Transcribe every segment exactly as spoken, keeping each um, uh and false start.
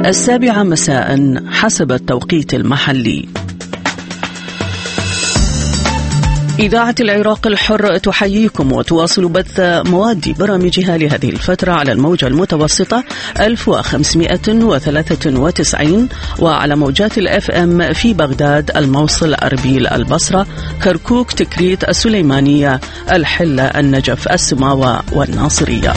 السابعة مساء حسب التوقيت المحلي. إذاعة العراق الحر تحييكم وتواصل بث مواد برامجها لهذه الفترة على الموجة المتوسطة ألف وخمسمائة وثلاثة وتسعين وعلى موجات الأف أم في بغداد، الموصل، أربيل، البصرة، كركوك، تكريت، السليمانية، الحلة، النجف، السماوة والناصرية.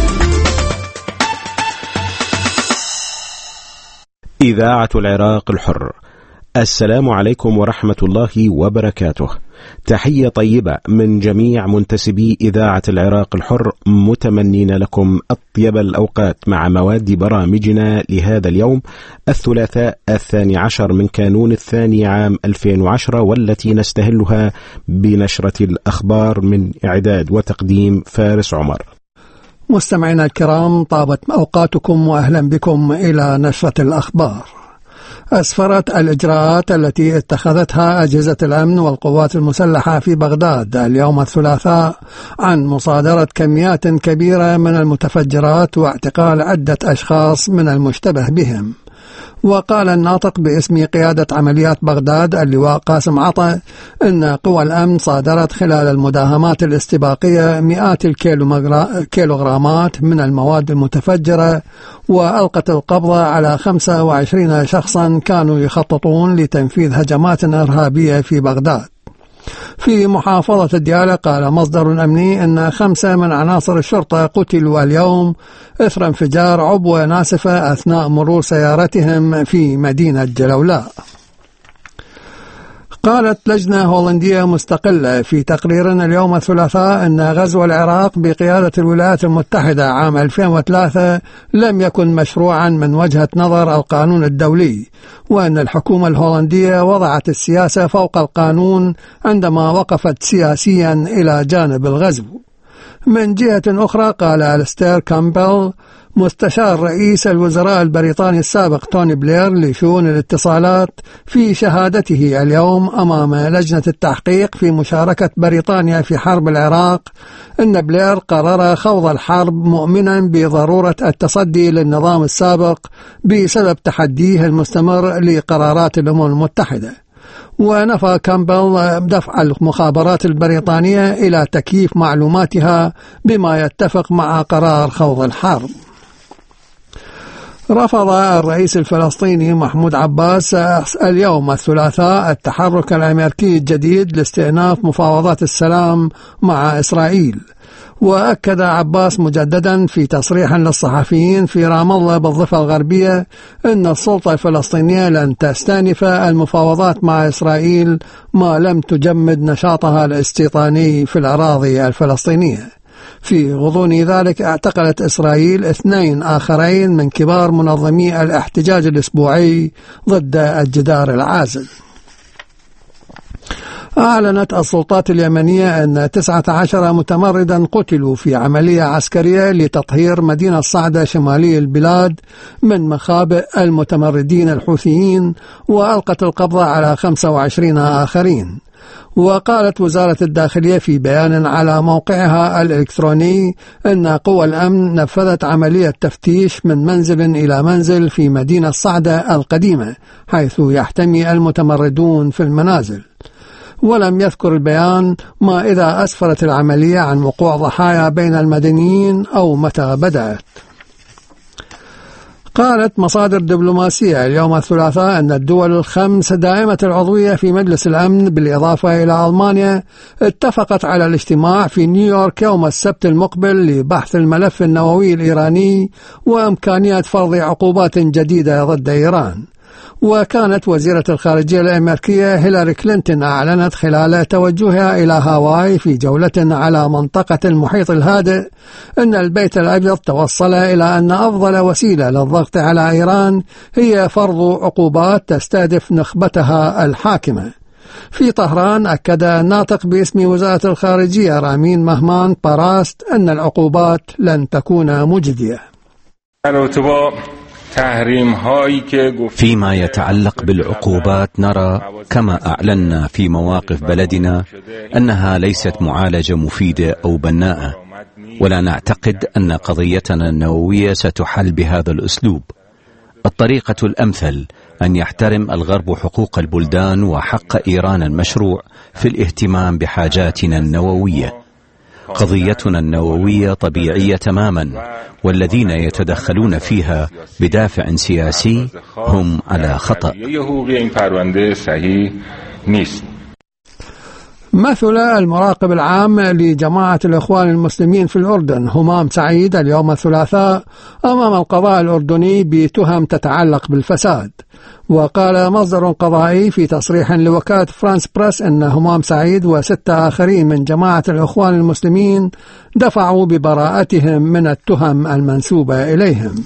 إذاعة العراق الحر، السلام عليكم ورحمة الله وبركاته. تحية طيبة من جميع منتسبي إذاعة العراق الحر، متمنين لكم أطيب الأوقات مع مواد برامجنا لهذا اليوم الثلاثاء الثاني عشر من كانون الثاني عام ألفين وعشرة، والتي نستهلها بنشرة الأخبار من إعداد وتقديم فارس عمر. مستمعينا الكرام، طابت أوقاتكم وأهلا بكم إلى نشرة الأخبار. أسفرت الإجراءات التي اتخذتها أجهزة الأمن والقوات المسلحة في بغداد اليوم الثلاثاء عن مصادرة كميات كبيرة من المتفجرات واعتقال عدة أشخاص من المشتبه بهم. وقال الناطق باسم قيادة عمليات بغداد اللواء قاسم عطا إن قوى الأمن صادرت خلال المداهمات الاستباقية مئات الكيلوغرامات من المواد المتفجرة، وألقت القبضة على خمسة وعشرين شخصا كانوا يخططون لتنفيذ هجمات إرهابية في بغداد. في محافظة الديالى قال مصدر أمني أن خمسة من عناصر الشرطة قتلوا اليوم إثر انفجار عبوة ناسفة أثناء مرور سيارتهم في مدينة جلولاء. قالت لجنة هولندية مستقلة في تقرير اليوم الثلاثاء أن غزو العراق بقيادة الولايات المتحدة عام ألفين وثلاثة لم يكن مشروعا من وجهة نظر القانون الدولي، وأن الحكومة الهولندية وضعت السياسة فوق القانون عندما وقفت سياسيا إلى جانب الغزو. من جهة أخرى قال ألستير كامبل مستشار رئيس الوزراء البريطاني السابق توني بلير لشؤون الاتصالات في شهادته اليوم أمام لجنة التحقيق في مشاركة بريطانيا في حرب العراق أن بلير قرر خوض الحرب مؤمنا بضرورة التصدي للنظام السابق بسبب تحديه المستمر لقرارات الأمم المتحدة. ونفى كامبل دفع المخابرات البريطانية إلى تكييف معلوماتها بما يتفق مع قرار خوض الحرب. رفض الرئيس الفلسطيني محمود عباس اليوم الثلاثاء التحرك الأمريكي الجديد لاستئناف مفاوضات السلام مع إسرائيل. وأكد عباس مجددا في تصريح للصحفيين في رام الله بالضفة الغربية أن السلطة الفلسطينية لن تستأنف المفاوضات مع إسرائيل ما لم تجمد نشاطها الاستيطاني في الأراضي الفلسطينية. في غضون ذلك اعتقلت إسرائيل اثنين آخرين من كبار منظمي الاحتجاج الأسبوعي ضد الجدار العازل. أعلنت السلطات اليمنية أن تسعة عشر متمردا قتلوا في عملية عسكرية لتطهير مدينة صعدة شمالي البلاد من مخابئ المتمردين الحوثيين، وألقت القبضة على خمسة وعشرين آخرين. وقالت وزارة الداخلية في بيان على موقعها الإلكتروني أن قوى الأمن نفذت عملية تفتيش من منزل إلى منزل في مدينة صعدة القديمة حيث يحتمي المتمردون في المنازل. ولم يذكر البيان ما إذا أسفرت العملية عن وقوع ضحايا بين المدنيين أو متى بدأت. قالت مصادر دبلوماسية اليوم الثلاثاء أن الدول الخمس دائمة العضوية في مجلس الأمن بالإضافة إلى ألمانيا اتفقت على الاجتماع في نيويورك يوم السبت المقبل لبحث الملف النووي الإيراني وإمكانية فرض عقوبات جديدة ضد إيران. وكانت وزيرة الخارجية الأمريكية هيلاري كلينتون أعلنت خلال توجهها إلى هاواي في جولة على منطقة المحيط الهادئ أن البيت الأبيض توصل إلى أن أفضل وسيلة للضغط على إيران هي فرض عقوبات تستهدف نخبتها الحاكمة. في طهران أكد الناطق باسم وزارة الخارجية رامين مهمان باراست أن العقوبات لن تكون مجدية. فيما يتعلق بالعقوبات نرى كما أعلنا في مواقف بلدنا أنها ليست معالجة مفيدة أو بناءة، ولا نعتقد أن قضيتنا النووية ستحل بهذا الأسلوب. الطريقة الأمثل أن يحترم الغرب حقوق البلدان وحق إيران المشروع في الاهتمام بحاجاتنا النووية. قضيتنا النووية طبيعية تماما، والذين يتدخلون فيها بدافع سياسي هم على خطأ. مثل المراقب العام لجماعة الإخوان المسلمين في الأردن همام سعيد اليوم الثلاثاء أمام القضاء الأردني بتهم تتعلق بالفساد. وقال مصدر قضائي في تصريح لوكالة فرانس بريس أن همام سعيد وستة آخرين من جماعة الإخوان المسلمين دفعوا ببراءتهم من التهم المنسوبة إليهم.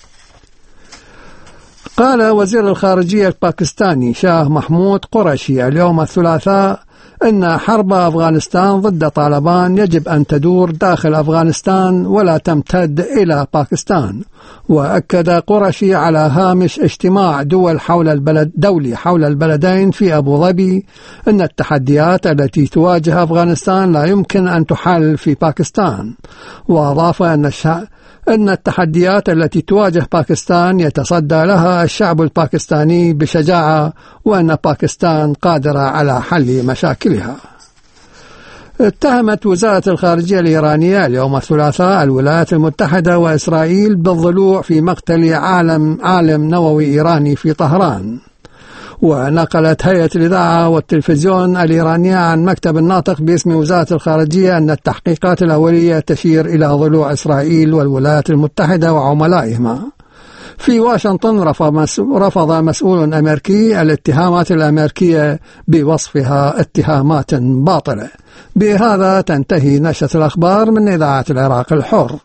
قال وزير الخارجية الباكستاني شاه محمود قرشي اليوم الثلاثاء إن حرب أفغانستان ضد طالبان يجب أن تدور داخل أفغانستان ولا تمتد إلى باكستان. وأكد قرشي على هامش اجتماع دول حول البلد دولي حول البلدين في أبو ظبي أن التحديات التي تواجه أفغانستان لا يمكن أن تحل في باكستان. وأضاف أن الشعب أن التحديات التي تواجه باكستان يتصدى لها الشعب الباكستاني بشجاعة، وأن باكستان قادرة على حل مشاكلها. اتهمت وزارة الخارجية الإيرانية اليوم الثلاثاء الولايات المتحدة وإسرائيل بالضلوع في مقتل عالم عالم نووي إيراني في طهران. ونقلت هيئة الإذاعة والتلفزيون الإيرانية عن مكتب الناطق باسم وزارة الخارجية أن التحقيقات الأولية تشير إلى ضلوع إسرائيل والولايات المتحدة وعملائهما. في واشنطن رفض مسؤول أمريكي الاتهامات الأمريكية بوصفها اتهامات باطلة. بهذا تنتهي نشرة الأخبار من إذاعة العراق الحر.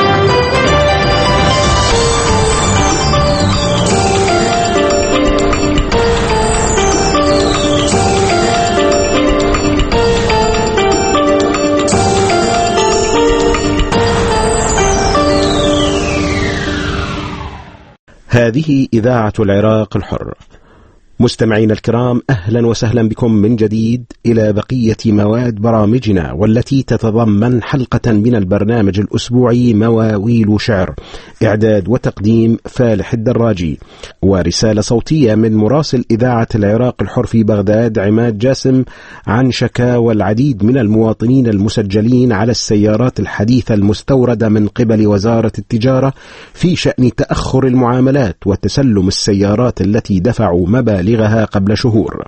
هذه إذاعة العراق الحر. مستمعين الكرام، أهلا وسهلا بكم من جديد إلى بقية مواد برامجنا، والتي تتضمن حلقة من البرنامج الأسبوعي مواويل شعر، إعداد وتقديم فالح الدراجي، ورسالة صوتية من مراسل إذاعة العراق الحر في بغداد عماد جاسم عن شكاوى العديد من المواطنين المسجلين على السيارات الحديثة المستوردة من قبل وزارة التجارة في شأن تأخر المعاملات وتسلم السيارات التي دفعوا مبالغ لغها قبل شهور.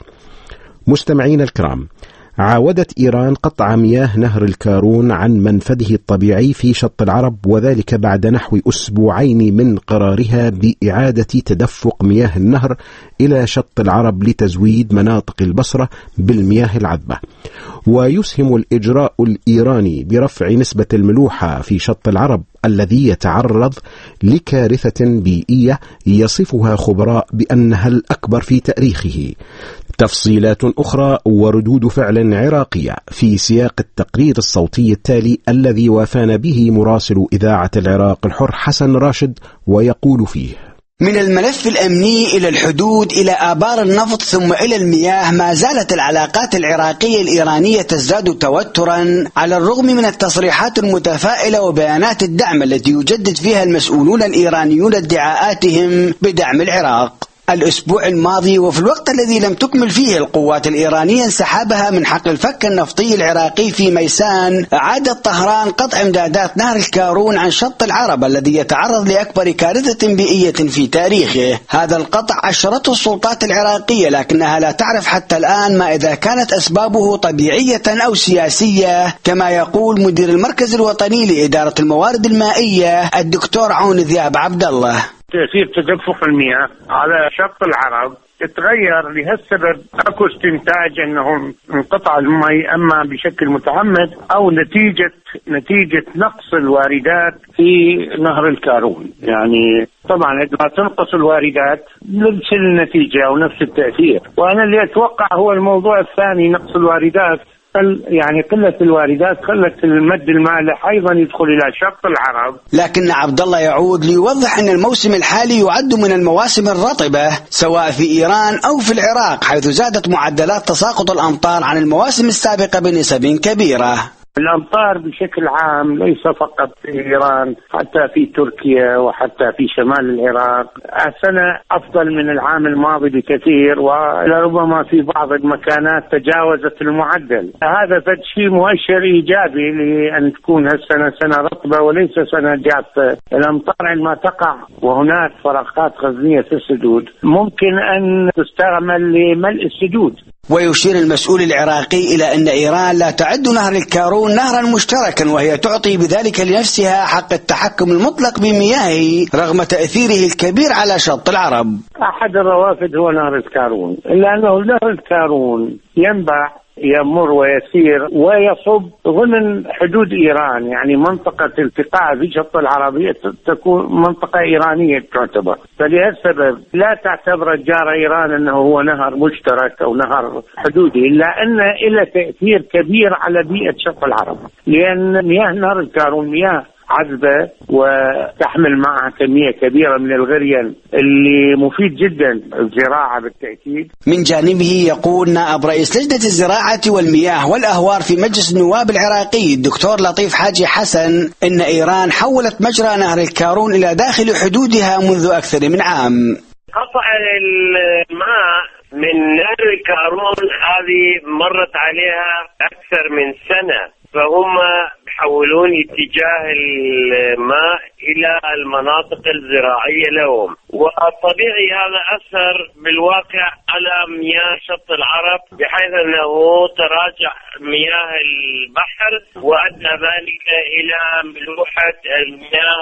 مستمعين الكرام، عاودت إيران قطع مياه نهر الكارون عن منفذه الطبيعي في شط العرب، وذلك بعد نحو أسبوعين من قرارها بإعادة تدفق مياه النهر إلى شط العرب لتزويد مناطق البصرة بالمياه العذبة. ويسهم الإجراء الإيراني برفع نسبة الملوحة في شط العرب الذي يتعرض لكارثة بيئية يصفها خبراء بأنها الأكبر في تاريخه. تفصيلات أخرى وردود فعل عراقية في سياق التقرير الصوتي التالي الذي وافانا به مراسل إذاعة العراق الحر حسن راشد، ويقول فيه: من الملف الأمني إلى الحدود إلى آبار النفط ثم إلى المياه، ما زالت العلاقات العراقية الإيرانية تزداد توترا على الرغم من التصريحات المتفائلة وبيانات الدعم التي يجدد فيها المسؤولون الإيرانيون ادعاءاتهم بدعم العراق. الأسبوع الماضي وفي الوقت الذي لم تكمل فيه القوات الإيرانية انسحابها من حقل الفك النفطي العراقي في ميسان، أعادت طهران قطع إمدادات نهر الكارون عن شط العرب الذي يتعرض لأكبر كارثة بيئية في تاريخه. هذا القطع عشرته السلطات العراقية، لكنها لا تعرف حتى الآن ما إذا كانت أسبابه طبيعية أو سياسية، كما يقول مدير المركز الوطني لإدارة الموارد المائية الدكتور عون ذياب عبد الله. تأثير تدفق المياه على شط العرب تتغير لهالسبب. اكو استنتاج انه انقطع المي اما بشكل متعمد او نتيجة نتيجة نقص الواردات في نهر الكارون. يعني طبعا عندما تنقص الواردات نفس النتيجة او نفس التأثير، وانا اللي اتوقع هو الموضوع الثاني، نقص الواردات، يعني قلة الواردات خلت المد المالح أيضا يدخل إلى شط العرب. لكن عبد الله يعود ليوضح أن الموسم الحالي يعد من المواسم الرطبة سواء في إيران أو في العراق، حيث زادت معدلات تساقط الأمطار عن المواسم السابقة بنسب كبيرة. الأمطار بشكل عام ليس فقط في إيران، حتى في تركيا وحتى في شمال العراق السنة أفضل من العام الماضي بكثير، ولربما في بعض المكانات تجاوزت المعدل. هذا فد شيء مؤشر إيجابي لأن تكون هالسنة سنة رطبة وليس سنة جافة. الأمطار عندما تقع وهناك فراغات غزنية في السدود ممكن أن تستعمل لملء السدود. ويشير المسؤول العراقي إلى أن إيران لا تعد نهر الكارون نهرا مشتركا، وهي تعطي بذلك لنفسها حق التحكم المطلق بمياهه رغم تأثيره الكبير على شط العرب. أحد الروافد هو نهر الكارون، إلا أنه نهر الكارون ينبع يمر ويسير ويصب ضمن حدود إيران، يعني منطقة التقاء في شط العربية تكون منطقة إيرانية تعتبر، فلهالسبب لا تعتبر الجارة إيران أنه هو نهر مشترك أو نهر حدودي، إلا أن له تأثير كبير على بيئة شط العرب، لأن مياه نهر الكارون مياه عذبة وتحمل معها كمية كبيرة من الغريان اللي مفيد جدا الزراعة بالتأكيد. من جانبه يقول نائب رئيس لجنة الزراعة والمياه والأهوار في مجلس النواب العراقي الدكتور لطيف حاجي حسن إن إيران حولت مجرى نهر الكارون إلى داخل حدودها منذ أكثر من عام. قطع الماء من نهر الكارون هذه مرت عليها أكثر من سنة، فهم يحولون اتجاه الماء إلى المناطق الزراعية لهم، والطبيعي هذا أثر بالواقع على مياه شط العرب بحيث أنه تراجع مياه البحر وأدى ذلك إلى ملوحة المياه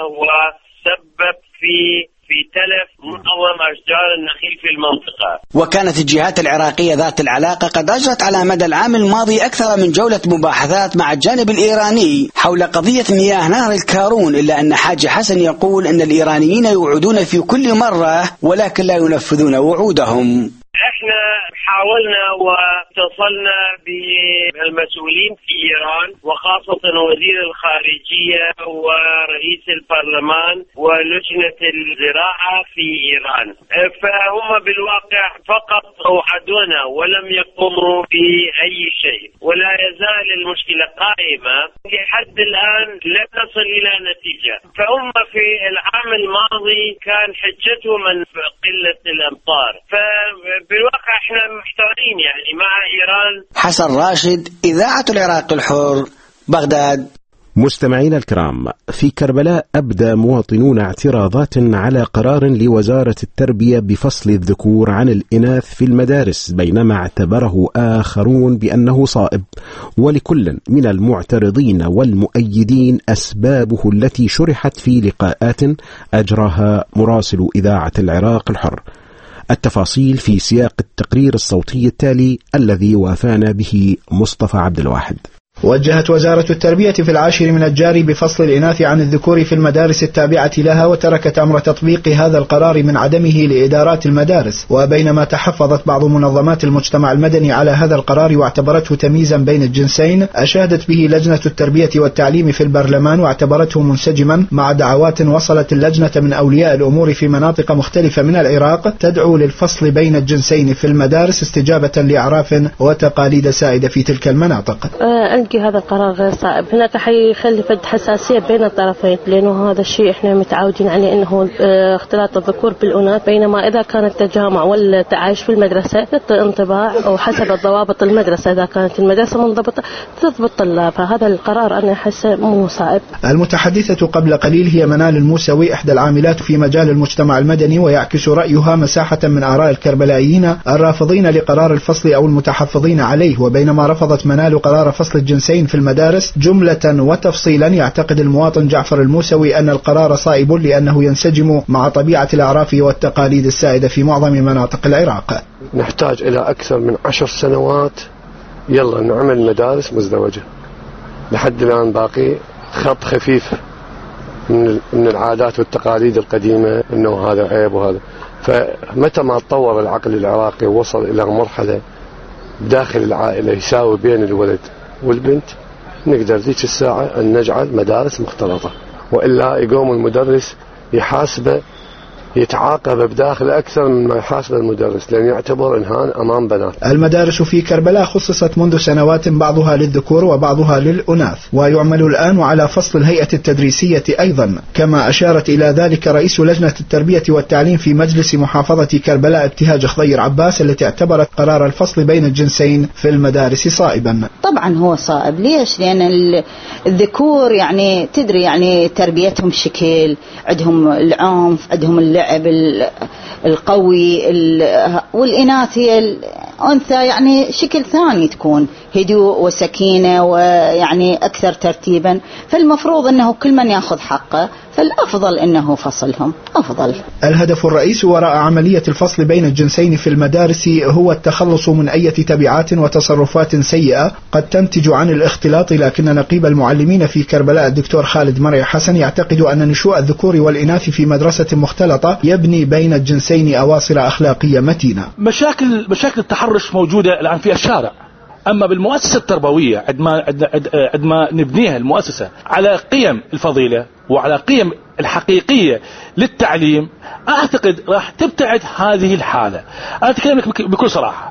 وسبب في في تلف معظم أشجار النخيل في المنطقة. وكانت الجهات العراقية ذات العلاقة قد أجرت على مدى العام الماضي أكثر من جولة مباحثات مع الجانب الإيراني حول قضية مياه نهر الكارون، إلا أن حاج حسن يقول أن الإيرانيين يوعدون في كل مرة ولكن لا ينفذون وعودهم. احنا حاولنا واتصلنا بالمسؤولين في إيران وخاصة وزير الخارجية ورئيس البرلمان ولجنة الزراعة في إيران، فهم بالواقع فقط وعدونا ولم يقوموا بأي شيء، ولا يزال المشكلة قائمة لحد الآن لم نصل إلى نتيجة. فهم في العام الماضي كان حجتهم من قلة الأمطار، فبالواقع احنا محتارين يعني مع إيران. حسن راشد، إذاعة العراق الحر، بغداد. مستمعينا الكرام، في كربلاء أبدى مواطنون اعتراضات على قرار لوزارة التربية بفصل الذكور عن الإناث في المدارس، بينما اعتبره آخرون بأنه صائب، ولكل من المعترضين والمؤيدين أسبابه التي شرحت في لقاءات أجراها مراسل إذاعة العراق الحر. التفاصيل في سياق التقرير الصوتي التالي الذي وافانا به مصطفى عبد الواحد. وجهت وزارة التربية في العاشر من الجاري بفصل الإناث عن الذكور في المدارس التابعة لها، وتركت أمر تطبيق هذا القرار من عدمه لإدارات المدارس. وبينما تحفظت بعض منظمات المجتمع المدني على هذا القرار واعتبرته تمييزا بين الجنسين، أشادت به لجنة التربية والتعليم في البرلمان واعتبرته منسجما مع دعوات وصلت اللجنة من أولياء الأمور في مناطق مختلفة من العراق تدعو للفصل بين الجنسين في المدارس استجابة لأعراف وتقاليد سائدة في تلك المناطق. هذا القرار غير صائب، هناك حيخلي فد حساسية بين الطرفين، لأنه هذا الشيء احنا متعودين عليه انه اختلاط الذكور بالأناث، بينما إذا كان التجامع والتعايش في المدرسة يعطي انطباع وحسب الضوابط المدرسة، إذا كانت المدرسة منضبطة تضبط الطلاب، فهذا القرار أنا أحسه مو صائب. المتحدثة قبل قليل هي منال الموسوي، إحدى العاملات في مجال المجتمع المدني، ويعكس رأيها مساحة من آراء الكربلائيين الرافضين لقرار الفصل أو المتحفظين عليه. وبينما رفضت منال قرار فصل الجنسين في المدارس جملة وتفصيلا، يعتقد المواطن جعفر الموسوي أن القرار صائب لأنه ينسجم مع طبيعة الأعراف والتقاليد السائدة في معظم مناطق العراق. نحتاج إلى أكثر من عشر سنوات يلا نعمل مدارس مزدوجة، لحد الآن باقي خط خفيف من العادات والتقاليد القديمة أنه هذا عيب وهذا. فمتى ما تطور العقل العراقي ووصل إلى مرحلة داخل العائلة يساوي بين الولد والبنت، نقدر ذيك الساعة أن نجعل مدارس مختلطة، وإلا يقوم المدرس يحاسبه يتعاقب بداخل أكثر مما يحاسب المدرس، لأن يعتبر إنهان أمام بنات. المدارس في كربلاء خصصت منذ سنوات بعضها للذكور وبعضها للأناث، ويعمل الآن على فصل الهيئة التدريسية أيضا، كما أشارت إلى ذلك رئيس لجنة التربية والتعليم في مجلس محافظة كربلاء ابتهاج خضير عباس، التي اعتبرت قرار الفصل بين الجنسين في المدارس صائبا. طبعا هو صائب. ليش؟ لأن الذكور يعني تدري يعني تربيتهم شكل، عندهم العنف، عندهم اللعب القوي، والإناث هي الأنثى يعني شكل ثاني، تكون هدوء وسكينة ويعني أكثر ترتيبا. فالمفروض أنه كل من يأخذ حقه، فالأفضل أنه فصلهم أفضل. الهدف الرئيسي وراء عملية الفصل بين الجنسين في المدارس هو التخلص من أي تبعات وتصرفات سيئة قد تنتج عن الاختلاط، لكن نقيب المعلمين في كربلاء الدكتور خالد مرعي حسن يعتقد أن نشوء الذكور والإناث في مدرسة مختلطة يبني بين الجنسين أواصر أخلاقية متينة. مشاكل مشاكل التحرش موجودة الآن في الشارع، أما بالمؤسسة التربوية عندما عندما نبنيها المؤسسة على قيم الفضيلة وعلى قيم الحقيقية للتعليم، أعتقد راح تبتعد هذه الحالة. أنا أتكلم بكل صراحة.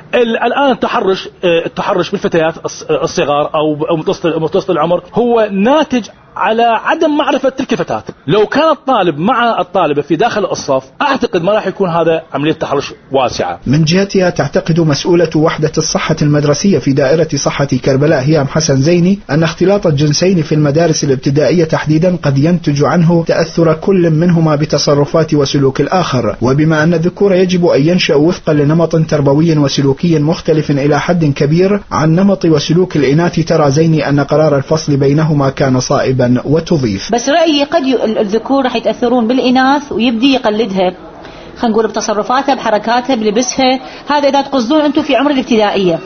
الآن التحرش التحرش بالفتيات الصغار أو متوسط العمر هو ناتج على عدم معرفة تلك الفتاة. لو كان الطالب مع الطالبة في داخل الصف، أعتقد ما راح يكون هذا عملية تحرش واسعة. من جهتها تعتقد مسؤولة وحدة الصحة المدرسية في دائرة صحة كربلاء هيام حسن زيني أن اختلاط الجنسين في المدارس الابتدائية تحديدا قد ينتج عنه تأثر كل منهما بتصرفات وسلوك الآخر، وبما أن الذكور يجب أن ينشأوا وفقا لنمط تربوي وسلوكي مختلف إلى حد كبير عن نمط وسلوك الإناث، ترى زيني أن قرار الفصل بينهما كان صائبا. وتضيف: بس رأيي قد الذكور راح يتأثرون بالإناث ويبدي يقلدها، خلينا نقول بتصرفاتها، بحركاتها، بلبسها. هذا إذا تقصدون أنتم في عمر الابتدائية.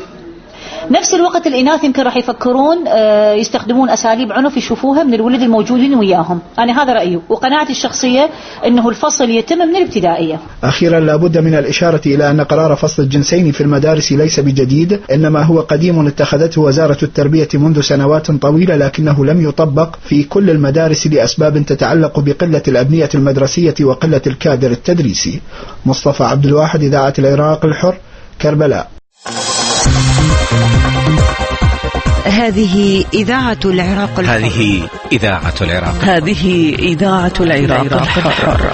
نفس الوقت الإناث يمكن راح يفكرون يستخدمون أساليب عنف يشوفوها من الولد الموجودين وياهم. أنا هذا رأيي وقناعتي الشخصية أنه الفصل يتم من الابتدائية. أخيرا لابد من الإشارة إلى أن قرار فصل الجنسين في المدارس ليس بجديد، إنما هو قديم اتخذته وزارة التربية منذ سنوات طويلة، لكنه لم يطبق في كل المدارس لأسباب تتعلق بقلة الأبنية المدرسية وقلة الكادر التدريسي. مصطفى عبد الواحد، إذاعة العراق الحر، كربلاء. هذه إذاعة العراق الحر. هذه إذاعة العراق هذه إذاعة العراق الحر.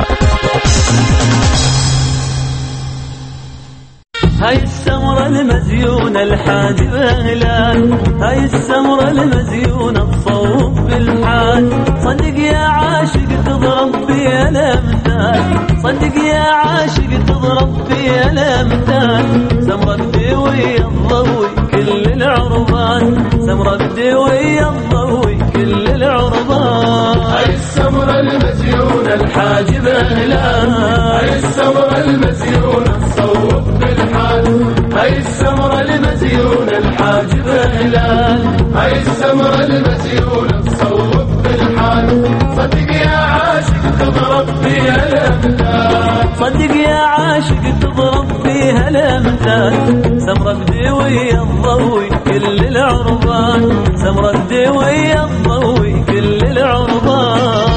هاي السمرة المزيونة الحاجبة هلال، هاي السمرة المزيونة تصوب بالحال. صدق يا عاشق تضرب في الأمثال، صدق يا عاشق تضرب في الأمثال. سمرة بدوي الضوي كل العربان، سمرة بدوي الضوي كل العربان. هاي السمرة المزيونة الحاجبة هلال، هاي السمرة المزيونة تصوب بالحال. هاي السمرة المزيونة الحاجبة هلال، هاي السمرة المزيونة تصوب بالحال. صدق يا عاشق تضرب فيها الأمثال، صدق يا عاشق تضرب فيها الأمثال. سمرة بدوي الضوي كل العربان، سمرة بدوي الضوي كل العربان.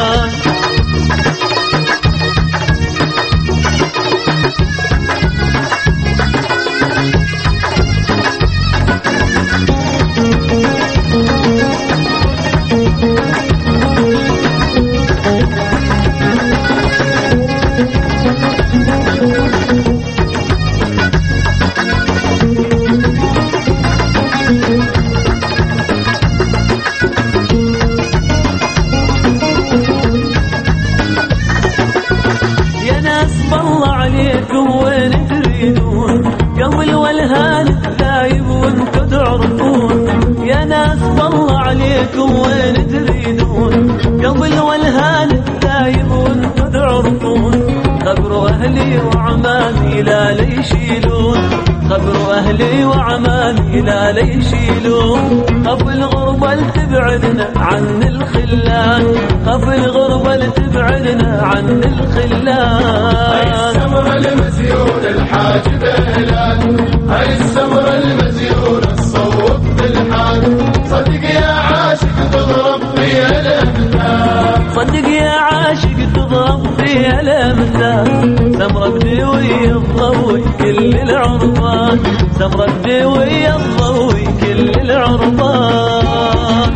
وين تريدون قبل والهان الدايب وانتو تعرفون. خبروا أهلي وعمامي لا ليشيلون، خبروا أهلي وعمامي لا ليشيلون. خف الغربة لتبعدنا عن الخلان، خف الغربة لتبعدنا عن الخلان. هاي السمرة المزيونة الحاجبة هلال، هاي السمرة المزيونة الصوت بالحال. صدق يا عاشق تضرب فيها الأمثال، صدق يا عاشق تضرب فيها الأمثال سمرة بديوية تضوي كل العربان سمرة بديوية تضوي كل العربان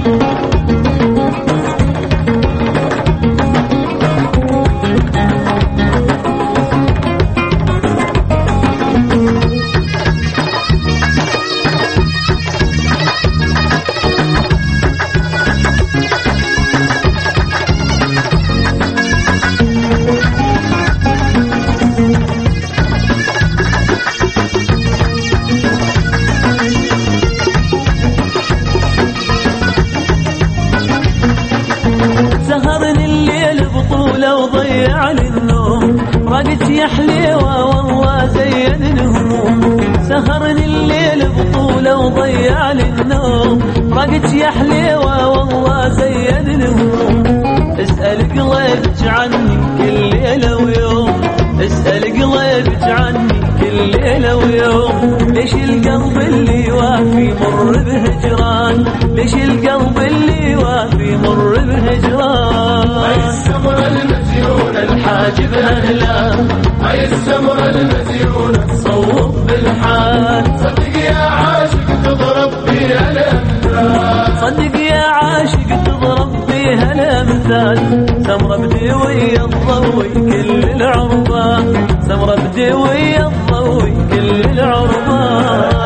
وضيعني النوم رقت يا حليوة والله زين الهموم سهرني الليل بطولة وضيعني النوم رقت يا حليوة والله زين الهموم اسأل قلبك عني كل ليلة ويوم اسأل قلبك عني كل ليلة ويوم ليش القلب اللي وافي مر بهجران ليش القلب اللي وافي مر بهجران هاي السمرة المزيونة الحاجب أهلا هاي السمرة المزيونة تصوب بالحال صدق يا عاشق تضرب فيها الأمثال صدق يا عاشق تضرب فيها الأمثال سمرة بديوية تضوي كل العربان سمرة بديوية تضوي كل العربان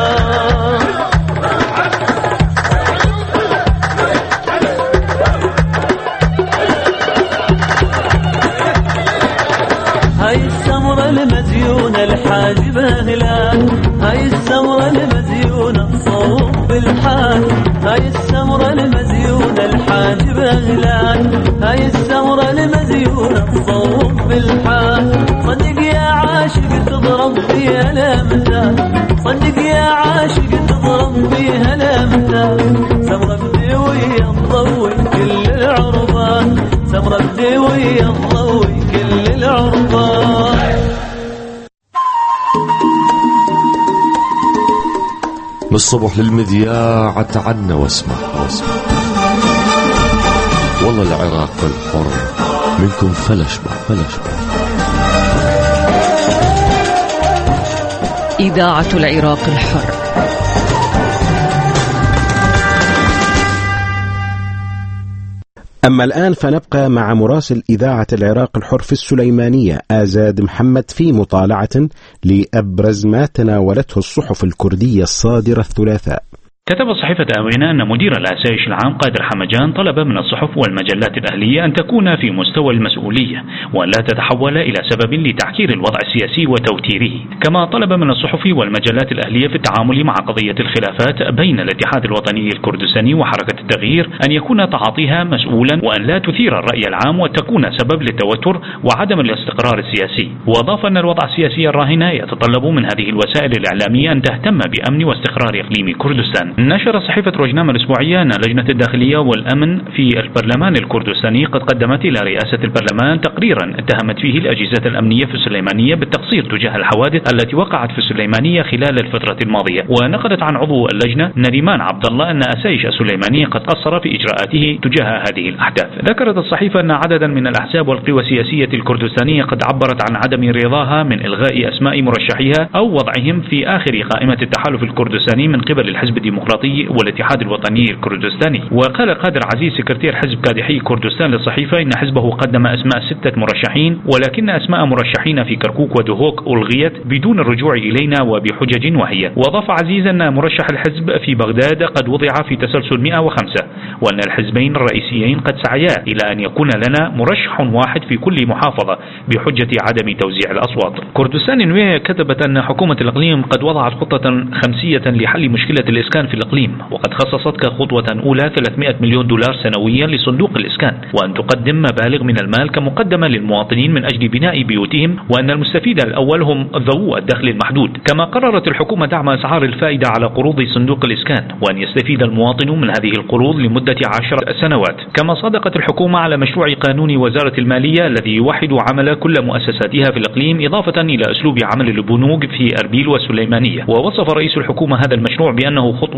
هاي السمرة المزيونة الحاجبة هلال هاي السمرة المزيونة تصوب بالحال هاي السمرة المزيونة الحاجبة هلال هاي السمرة المزيونة تصوب بالحال صدق يا عاشق تضرب فيها الأمثال صدق يا عاشق تضرب فيها الأمثال سمرة بديوية تضوي كل العربان سمرة بديوية تضوي كل العربان من الصبح للمذياع اتعنى واسمع واسمع والله العراق الحر منكم فلشبع فلشبع. إذاعة العراق الحر. أما الآن فنبقى مع مراسل إذاعة العراق الحر في السليمانية آزاد محمد في مطالعة لأبرز ما تناولته الصحف الكردية الصادرة الثلاثاء. كتبت صحيفة آوينا أن مدير الآسايش العام قادر حمجان طلب من الصحف والمجلات الأهلية أن تكون في مستوى المسؤولية وأن لا تتحول إلى سبب لتعكير الوضع السياسي وتوتيره. كما طلب من الصحف والمجلات الأهلية في التعامل مع قضية الخلافات بين الاتحاد الوطني الكردستاني وحركة التغيير أن يكون تعاطيها مسؤولا وأن لا تثير الرأي العام وتكون سبب للتوتر وعدم الاستقرار السياسي. وأضاف أن الوضع السياسي الراهن يتطلب من هذه الوسائل الإعلامية أن تهتم بأمن واستقرار إقليم كردستان. نشر صحيفة روزنامة الأسبوعية أن لجنة الداخلية والأمن في البرلمان الكردستاني قد قدمت إلى رئاسة البرلمان تقريرا اتهمت فيه الأجهزة الأمنية في السليمانية بالتقصير تجاه الحوادث التي وقعت في السليمانية خلال الفترة الماضية. ونقلت عن عضو اللجنة نريمان عبد الله أن أسايش السليمانية قد قصر في إجراءاته تجاه هذه الأحداث. ذكرت الصحيفة أن عددا من الأحزاب والقوى السياسية الكردستانية قد عبرت عن عدم رضاها من إلغاء أسماء مرشحيها أو وضعهم في آخر قائمة التحالف الكردستاني من قبل الحزب الديمقراطي والاتحاد الوطني الكردستاني. وقال قادر عزيز سكرتير حزب كادحي كردستان للصحيفة إن حزبه قدم أسماء ستة مرشحين ولكن أسماء مرشحين في كركوك ودهوك ألغيت بدون الرجوع إلينا وبحجج وهي. وأضاف عزيز أن مرشح الحزب في بغداد قد وضع في تسلسل مئة وخمسة وأن الحزبين الرئيسيين قد سعيا إلى أن يكون لنا مرشح واحد في كل محافظة بحجة عدم توزيع الأصوات. كردستان نوية كتبت أن حكومة الإقليم قد وضعت خطة خمسية لحل مشكلة الإسكان في الإقليم وقد خصصت كخطوة أولى ثلاثمئة مليون دولار سنويا لصندوق الإسكان وأن تقدم مبالغ من المال كمقدمة للمواطنين من أجل بناء بيوتهم وأن المستفيد الأول هم ذوو الدخل المحدود. كما قررت الحكومة دعم أسعار الفائدة على قروض صندوق الإسكان وأن يستفيد المواطن من هذه القروض لمدة عشر سنوات. كما صادقت الحكومة على مشروع قانون وزارة المالية الذي يوحد عمل كل مؤسساتها في الإقليم إضافة إلى أسلوب عمل البنوك في أربيل والسليمانية. ووصف رئيس الحكومة هذا المشروع بأنه خطوة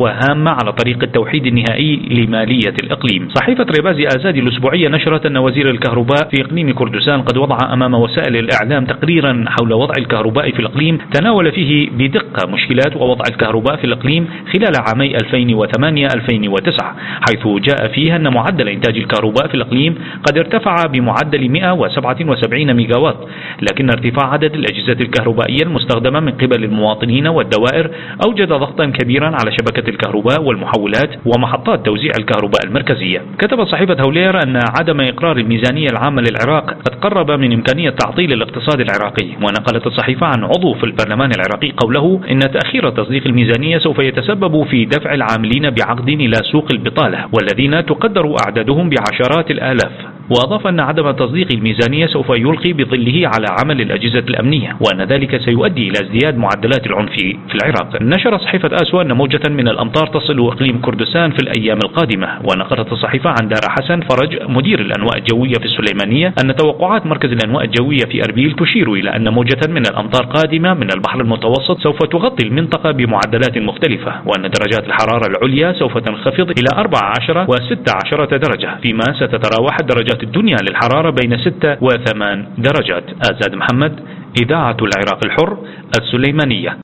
خطوة هامة على طريق التوحيد النهائي لمالية الإقليم. صحيفة ريبازي آزادي الأسبوعية نشرت أن وزير الكهرباء في إقليم كردستان قد وضع أمام وسائل الإعلام تقريرا حول وضع الكهرباء في الإقليم، تناول فيه بدقة مشكلات ووضع الكهرباء في الإقليم خلال عامي ألفين وثمانية ألفين وتسعة، حيث جاء فيها أن معدل إنتاج الكهرباء في الإقليم قد ارتفع بمعدل مئة وسبعة وسبعين ميجاوات، لكن ارتفاع عدد الأجهزة الكهربائية المستخدمة من قبل المواطنين والدوائر أوجد ضغطا كبيرا على شبكة الكهرباء والمحولات ومحطات توزيع الكهرباء المركزية. كتبت صحيفة هولير أن عدم إقرار الميزانية العامة للعراق قد قرب من إمكانية تعطيل الاقتصاد العراقي. ونقلت الصحيفة عن عضو في البرلمان العراقي قوله إن تأخير تصديق الميزانية سوف يتسبب في دفع العاملين بعقد إلى سوق البطالة والذين تقدر أعدادهم بعشرات الآلاف. وأضاف أن عدم تصديق الميزانية سوف يلقي بظله على عمل الأجهزة الأمنية، وأن ذلك سيؤدي إلى ازدياد معدلات العنف في العراق. نشر صحيفة آسوا أن موجة من الأمطار تصل إقليم كردستان في الأيام القادمة. ونقلت الصحيفة عن دار حسن فرج مدير الأنواء الجوية في السليمانية أن توقعات مركز الأنواء الجوية في أربيل تشير إلى أن موجة من الأمطار قادمة من البحر المتوسط سوف تغطي المنطقة بمعدلات مختلفة، وأن درجات الحرارة العليا سوف تنخفض إلى أربعة عشر وستة عشر درجة، فيما ستتراوح درجات الدنيا للحرارة بين ستة وثمان درجات. آزاد محمد، إذاعة العراق الحر، السليمانية.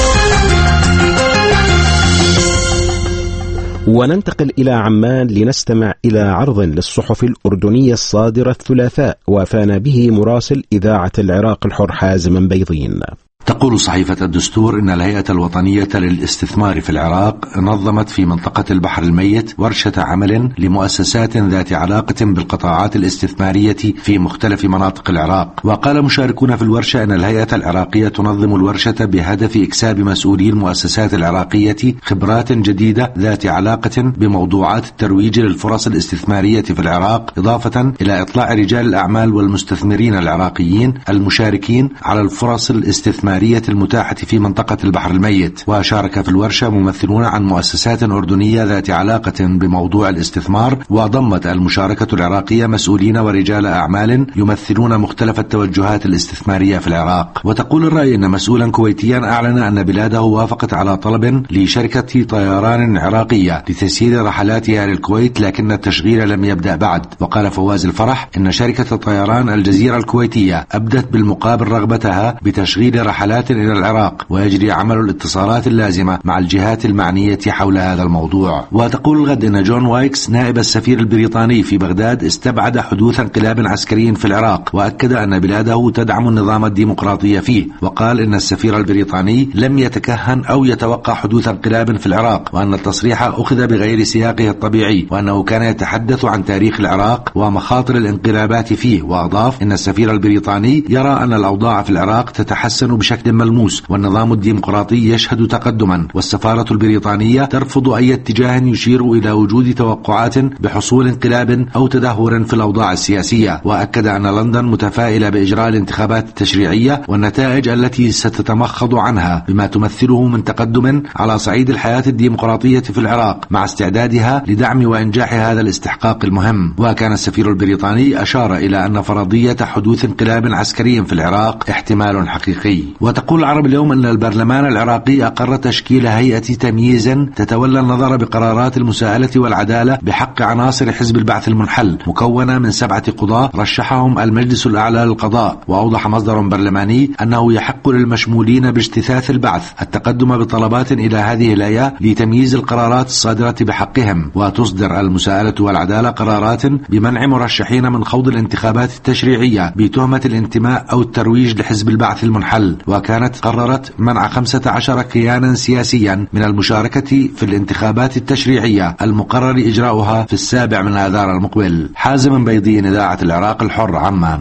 وننتقل إلى عمان لنستمع إلى عرض للصحف الأردنية الصادرة الثلاثاء، وافانا به مراسل إذاعة العراق الحر حازم بيضين. تقول صحيفة الدستور إن الهيئة الوطنية للاستثمار في العراق نظمت في منطقة البحر الميت ورشة عمل لمؤسسات ذات علاقة بالقطاعات الاستثمارية في مختلف مناطق العراق. وقال مشاركون في الورشة أن الهيئة العراقية تنظم الورشة بهدف إكساب مسؤولي المؤسسات العراقية خبرات جديدة ذات علاقة بموضوعات الترويج للفرص الاستثمارية في العراق، إضافة إلى إطلاع رجال الأعمال والمستثمرين العراقيين المشاركين على الفرص الاستثمارية المتاحة في منطقة البحر الميت. وشارك في الورشة ممثلون عن مؤسسات أردنية ذات علاقة بموضوع الاستثمار، وضمت المشاركة العراقية مسؤولين ورجال أعمال يمثلون مختلف التوجهات الاستثمارية في العراق. وتقول الرأي أن مسؤولا كويتيا أعلن أن بلاده وافقت على طلب لشركة طيران عراقية لتسيير رحلاتها للكويت، لكن التشغيل لم يبدأ بعد. وقال فواز الفرح إن شركة طيران الجزيرة الكويتية أبدت بالمقابل رغبتها بتشغيل رحلات إلى العراق، ويجري عمل الاتصالات اللازمة مع الجهات المعنية حول هذا الموضوع. وتقول الغد أن جون وايكس نائب السفير البريطاني في بغداد استبعد حدوث انقلاب عسكري في العراق، وأكد أن بلاده تدعم النظام الديمقراطي فيه. وقال إن السفير البريطاني لم يتكهن أو يتوقع حدوث انقلاب في العراق، وأن التصريح أخذ بغير سياقه الطبيعي، وأنه كان يتحدث عن تاريخ العراق ومخاطر الانقلابات فيه. وأضاف إن السفير البريطاني يرى أن الأوضاع في العراق تتحسن بشكل ملموس، والنظام الديمقراطي يشهد تقدما، والسفارة البريطانية ترفض أي اتجاه يشير إلى وجود توقعات بحصول انقلاب أو تدهور في الأوضاع السياسية. وأكد أن لندن متفائلة بإجراء الانتخابات التشريعية والنتائج التي ستتمخض عنها بما تمثله من تقدم على صعيد الحياة الديمقراطية في العراق، مع استعدادها لدعم وإنجاح هذا الاستحقاق المهم. وكان السفير البريطاني أشار إلى أن فرضية حدوث انقلاب عسكري في العراق احتمال حقيقي. وتقول العرب اليوم أن البرلمان العراقي أقر تشكيل هيئة تمييز تتولى النظر بقرارات المساءلة والعدالة بحق عناصر حزب البعث المنحل، مكونة من سبعة قضاة رشحهم المجلس الأعلى للقضاء. وأوضح مصدر برلماني أنه يحق للمشمولين باجتثاث البعث التقدم بطلبات إلى هذه الهيئة لتمييز القرارات الصادرة بحقهم، وتصدر المساءلة والعدالة قرارات بمنع مرشحين من خوض الانتخابات التشريعية بتهمة الانتماء أو الترويج لحزب البعث المنحل. وكانت قررت منع خمسة عشر كيانا سياسيا من المشاركة في الانتخابات التشريعية المقرر إجراؤها في السابع من آذار المقبل. حازم بيضين، إذاعة العراق الحر، عمان.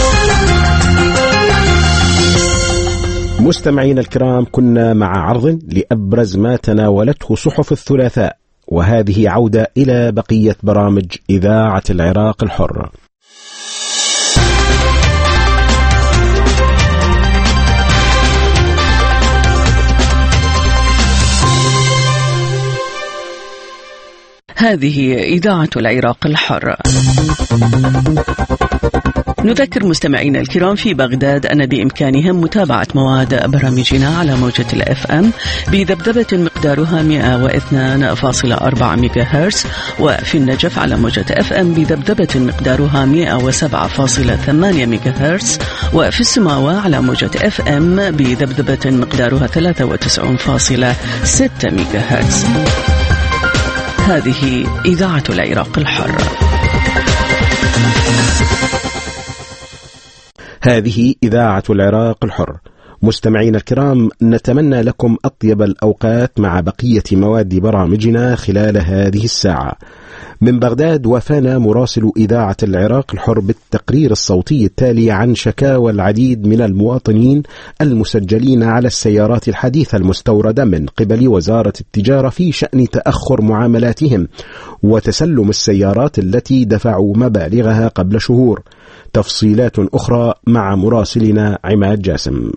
مستمعين الكرام، كنا مع عرض لأبرز ما تناولته صحف الثلاثاء، وهذه عودة إلى بقية برامج إذاعة العراق الحر. هذه إذاعة العراق الحر. نذكر مستمعينا الكرام في بغداد أن بإمكانهم متابعة مواد برامجنا على موجة الأف أم بذبذبة مقدارها مئة واثنين فاصلة أربعة ميجا هرتز، وفي النجف على موجة أف أم بذبذبة مقدارها مئة وسبعة فاصلة ثمانية ميجا هرتز، وفي السماوة على موجة أف أم بذبذبة مقدارها ثلاثة وتسعين فاصلة ستة ميجا هرتز. هذه إذاعة العراق الحر. هذه إذاعة العراق الحر. مستمعينا الكرام، نتمنى لكم أطيب الأوقات مع بقية مواد برامجنا خلال هذه الساعة. من بغداد وفانا مراسل إذاعة العراق الحر بالتقرير الصوتي التالي عن شكاوى العديد من المواطنين المسجلين على السيارات الحديثة المستوردة من قبل وزارة التجارة في شأن تأخر معاملاتهم وتسلم السيارات التي دفعوا مبالغها قبل شهور. تفصيلات أخرى مع مراسلنا عماد جاسم.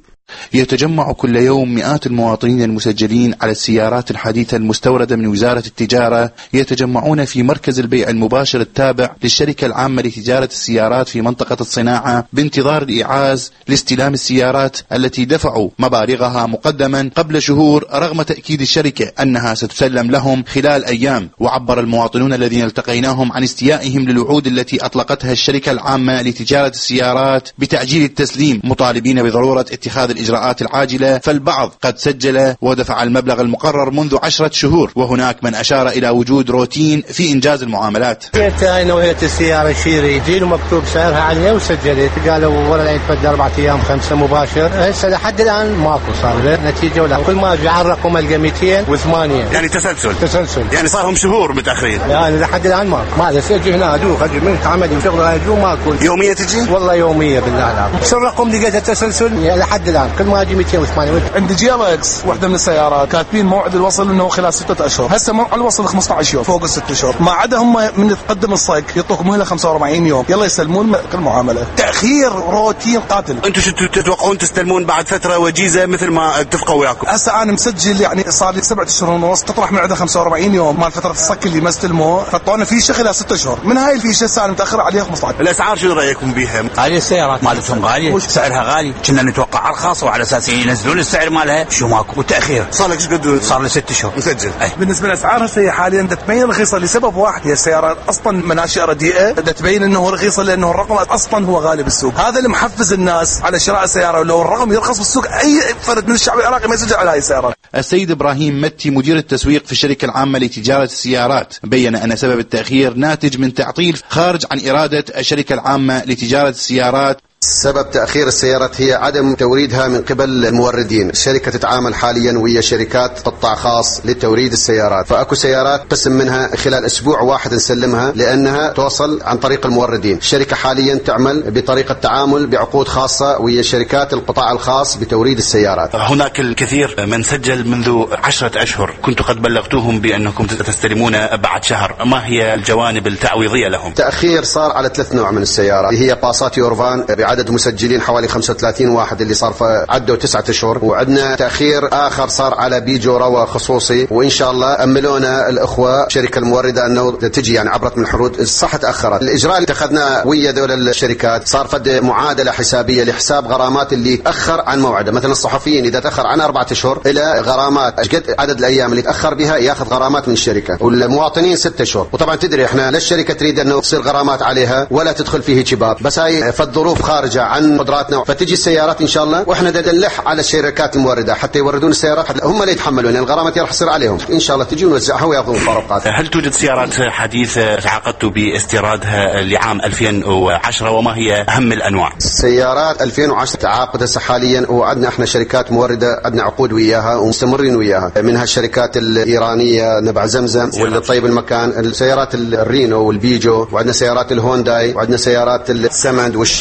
يتجمع كل يوم مئات المواطنين المسجلين على السيارات الحديثة المستوردة من وزارة التجارة، يتجمعون في مركز البيع المباشر التابع للشركة العامة لتجارة السيارات في منطقة الصناعة بانتظار الإيعاز لاستلام السيارات التي دفعوا مبالغها مقدما قبل شهور، رغم تأكيد الشركة أنها ستسلم لهم خلال أيام. وعبر المواطنون الذين التقيناهم عن استيائهم للوعود التي أطلقتها الشركة العامة لتجارة السيارات بتعجيل التسليم، مطالبين بضرورة اتخاذ الإجراءات العاجلة، فالبعض قد سجل ودفع المبلغ المقرر منذ عشرة شهور، وهناك من أشار إلى وجود روتين في إنجاز المعاملات. أنا نوعية السيارة شيري جيل ومكتوب سعرها عليها وسجلت، قالوا ولا يتفدى أربعة أيام خمسة مباشر. هسه لحد الآن ماكو صار له نتيجة، ولا كل ما أجي على الرقم ألقى مئتين وثمانية، يعني تسلسل تسلسل يعني صار لهم شهور متأخرين. يعني لحد الآن ماكو. ما أجي هنا أدوخ أجي من عملي وشغل أجو ماكو. يومية تجي؟ والله يومية بالله لا. شو الرقم لقيته تسلسل يعني لحد الآن كل ما أجي مئتين وثمانية. عندي جي ال اكس واحدة من السيارات كاتبين موعد الوصل انه خلال ستة اشهر، هسه موعد الوصل خمسة عشر يوم فوق الست اشهر، ما عدا هم من يتقدم الصك يعطوك مهله خمسة وأربعين يوم يلا يسلمون كل معامله. تاخير روتين قاتل. انتم شو تتوقعون تستلمون بعد فتره وجيزه مثل ما اتفقوا وياكم؟ هسه انا مسجل يعني صار لي سبعة اشهر ونص، تطرح من عندها خمسة وأربعين يوم مال فتره الصك اللي ما استلموه، حطونا فيشه خلال ست اشهر، من هاي الفيشه الساعه متاخره عليها خمسة عشر. الاسعار شو رايكم بيها؟ هذه السيارات مالتهم غاليه، سعرها غالي، كنا نتوقع ارخص وعلى اساس ينزلون السعر مالها شو ماكو، والتاخير صار لك ايش قد؟ صار لي ست شهور مسجل. أي. بالنسبه للاسعار هسه هي حاليا تبين رخيصه لسبب واحد، هي السيارات اصلا مناشئه رديئه، تبين انه رخيصه لانه الرقم اصلا هو غالي بالسوق، هذا اللي محفز الناس على شراء السياره، ولو الرقم يرخص بالسوق اي فرد من الشعب العراقي ما يسجل على هاي السيارات. السيد ابراهيم متي مدير التسويق في الشركه العامه لتجاره السيارات بين ان سبب التاخير ناتج من تعطيل خارج عن اراده الشركه العامه لتجاره السيارات. سبب تأخير السيارات هي عدم توريدها من قبل الموردين. الشركة تتعامل حاليا ويا شركات قطاع خاص لتوريد السيارات، فأكو سيارات قسم منها خلال أسبوع واحد نسلمها لأنها توصل عن طريق الموردين. الشركة حاليا تعمل بطريقة تعامل بعقود خاصة ويا شركات القطاع الخاص بتوريد السيارات. هناك الكثير من سجل منذ عشرة أشهر، كنتوا قد بلغتوهم بأنكم تستلمون بعد شهر، ما هي الجوانب التعويضية لهم؟ تأخير صار على ثلاث نوع من السيارات، هي باصات يورفان عدد مسجلين حوالي خمسة وثلاثين واحد اللي صار عدوا تسعة اشهر، وعندنا تأخير آخر صار على بيجو روا خصوصي، وإن شاء الله أملونا الأخوة شركة الموردة أنه تجي يعني عبرت من الحدود، الصح تأخرت. الإجراء اللي اتخذنا ويا دول الشركات صار فد معادلة حسابية لحساب غرامات اللي تأخر عن موعده، مثلا الصحفيين إذا تأخر عن أربعة اشهر إلى غرامات قد عدد الأيام اللي تأخر بها يأخذ غرامات من الشركة، والمواطنين ستة اشهر. وطبعا تدري احنا لا الشركة تريد أنه تصير غرامات عليها ولا تدخل فيه شباب، بس هاي فالظروف خارجة عن قدراتنا، فتجي السيارات ان شاء الله واحنا نلح على الشركات المورده حتى يوردون السيارات، هم اللي يتحملون يعني الغرامات راح تصير عليهم، ان شاء الله تجي ونوزعها وياخذون فروقات. هل توجد سيارات حديثه تعاقدتوا باستيرادها لعام ألفين وعشرة، وما هي اهم الانواع؟ سيارات ألفين وعشرة تعاقد هسه حاليا، وعندنا احنا شركات مورده عندنا عقود وياها ومستمرين وياها، منها الشركات الايرانيه نبع زمزم واللي طيب المكان، السيارات الرينو والبيجو، وعندنا سيارات الهونداي، وعندنا سيارات السمند والشيري الصيني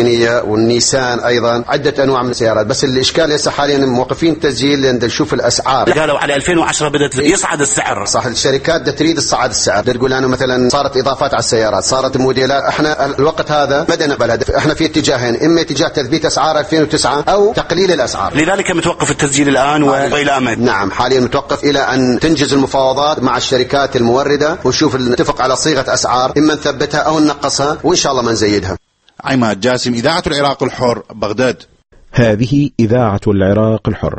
المارتينية والنيسان أيضا، عدة أنواع من السيارات. بس الإشكال هسه حاليا موقفين تسجيل لأن نشوف الأسعار. قالوا على ألفين وعشرة بدأت يصعد السعر. صح، الشركات بدها تريد تصعد السعر، بدها تقول أنه مثلا صارت إضافات على السيارات، صارت الموديلات. احنا الوقت هذا بدنا بلد، احنا في اتجاهين، إما اتجاه تثبيت أسعار ألفين وتسعة أو تقليل الأسعار. لذلك متوقف التسجيل الآن وإلى أمد. نعم، حاليا متوقف إلى أن تنجز المفاوضات مع الشركات الموردة ونشوف نتفق على صيغة أسعار، إما نثبتها أو ننقصها، وإن شاء الله ما نزيدها. عماد جاسم، إذاعة العراق الحر، بغداد. هذه إذاعة العراق الحر.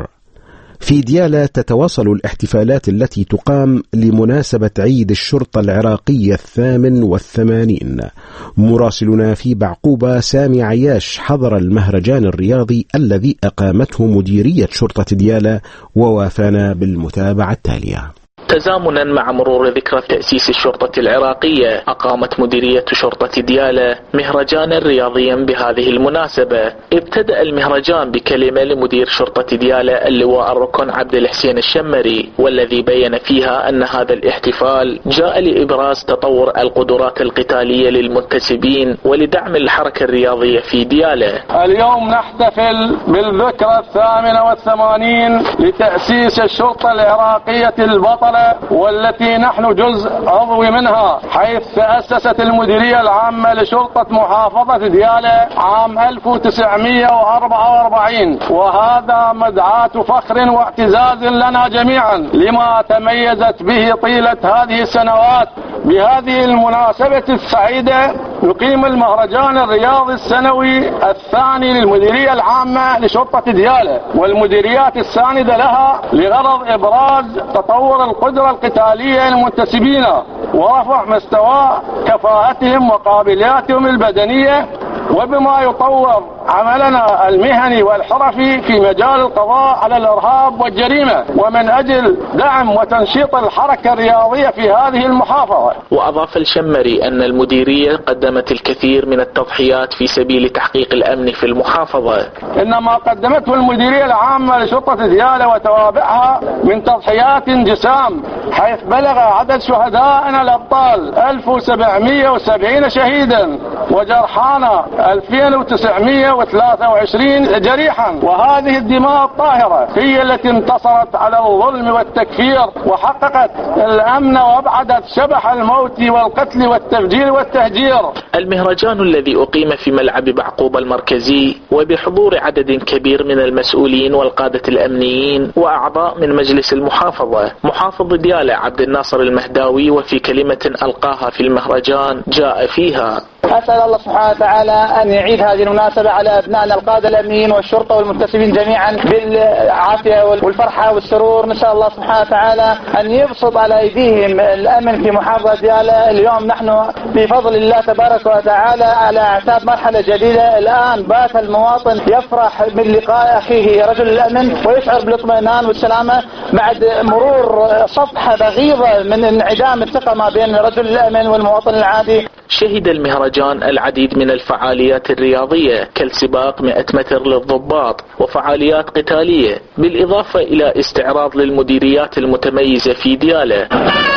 في ديالى تتواصل الاحتفالات التي تقام لمناسبة عيد الشرطة العراقية الثامن والثمانين. مراسلنا في بعقوبة سامي عياش حضر المهرجان الرياضي الذي أقامته مديرية شرطة ديالى ووافانا بالمتابعة التالية. تزامنا مع مرور ذكرى تأسيس الشرطة العراقية، أقامت مديرية شرطة ديالى مهرجانا رياضيا بهذه المناسبة. ابتدأ المهرجان بكلمة لمدير شرطة ديالى اللواء الركن عبد الحسين الشمري، والذي بين فيها أن هذا الاحتفال جاء لإبراز تطور القدرات القتالية للمنتسبين ولدعم الحركة الرياضية في ديالى. اليوم نحتفل بالذكرى الثامنة والثمانين لتأسيس الشرطة العراقية البطلة، والتي نحن جزء عضوي منها، حيث تأسست المديرية العامة لشرطة محافظة ديالى عام ألف وتسعمئة وأربعة وأربعين، وهذا مدعاة فخر واعتزاز لنا جميعا لما تميزت به طيلة هذه السنوات. بهذه المناسبة السعيدة نقيم المهرجان الرياضي السنوي الثاني للمديرية العامة لشرطة ديالى والمديريات الساندة لها، لغرض إبراز تطور القدرة القتالية للمنتسبين ورفع مستوى كفاءتهم وقابلياتهم البدنية، وبما يطور عملنا المهني والحرفي في مجال القضاء على الإرهاب والجريمة، ومن أجل دعم وتنشيط الحركة الرياضية في هذه المحافظة. وأضاف الشمري أن المديرية قدمت الكثير من التضحيات في سبيل تحقيق الأمن في المحافظة. إنما قدمته المديرية العامة لشرطة ديالى وتوابعها من تضحيات جسام، حيث بلغ عدد شهدائنا الأبطال ألف وسبعمئة وسبعين شهيدا، وجرحانا ألفين وتسعمئة وثلاثة وعشرين جريحا، وهذه الدماء الطاهرة هي التي انتصرت على الظلم والتكفير وحققت الأمن وأبعدت شبح الموت والقتل والتفجير والتهجير. المهرجان الذي أقيم في ملعب بعقوبة المركزي وبحضور عدد كبير من المسؤولين والقادة الأمنيين وأعضاء من مجلس المحافظة، محافظ ديالى عبد الناصر المهداوي، وفي كلمة ألقاها في المهرجان جاء فيها: أسأل الله سبحانه وتعالى أن يعيد هذه المناسبة على أبنائنا القادة الأمنيين والشرطة والمنتسبين جميعا بالعافية والفرحة والسرور. نسأل الله سبحانه وتعالى أن يبسط على أيديهم الأمن في محافظة ديالى. اليوم نحن بفضل الله تبارك وتعالى على أعتاب مرحلة جديدة. الآن بات المواطن يفرح من لقاء أخيه رجل الأمن ويشعر بالاطمئنان والسلامة بعد مرور صفحة بغيضة من انعدام الثقة ما بين رجل الأمن والمواطن العادي. شهد المهرجان العديد من الفعاليات الرياضية كالسباق مئة متر للضباط وفعاليات قتالية، بالإضافة إلى استعراض للمديريات المتميزة في ديالى.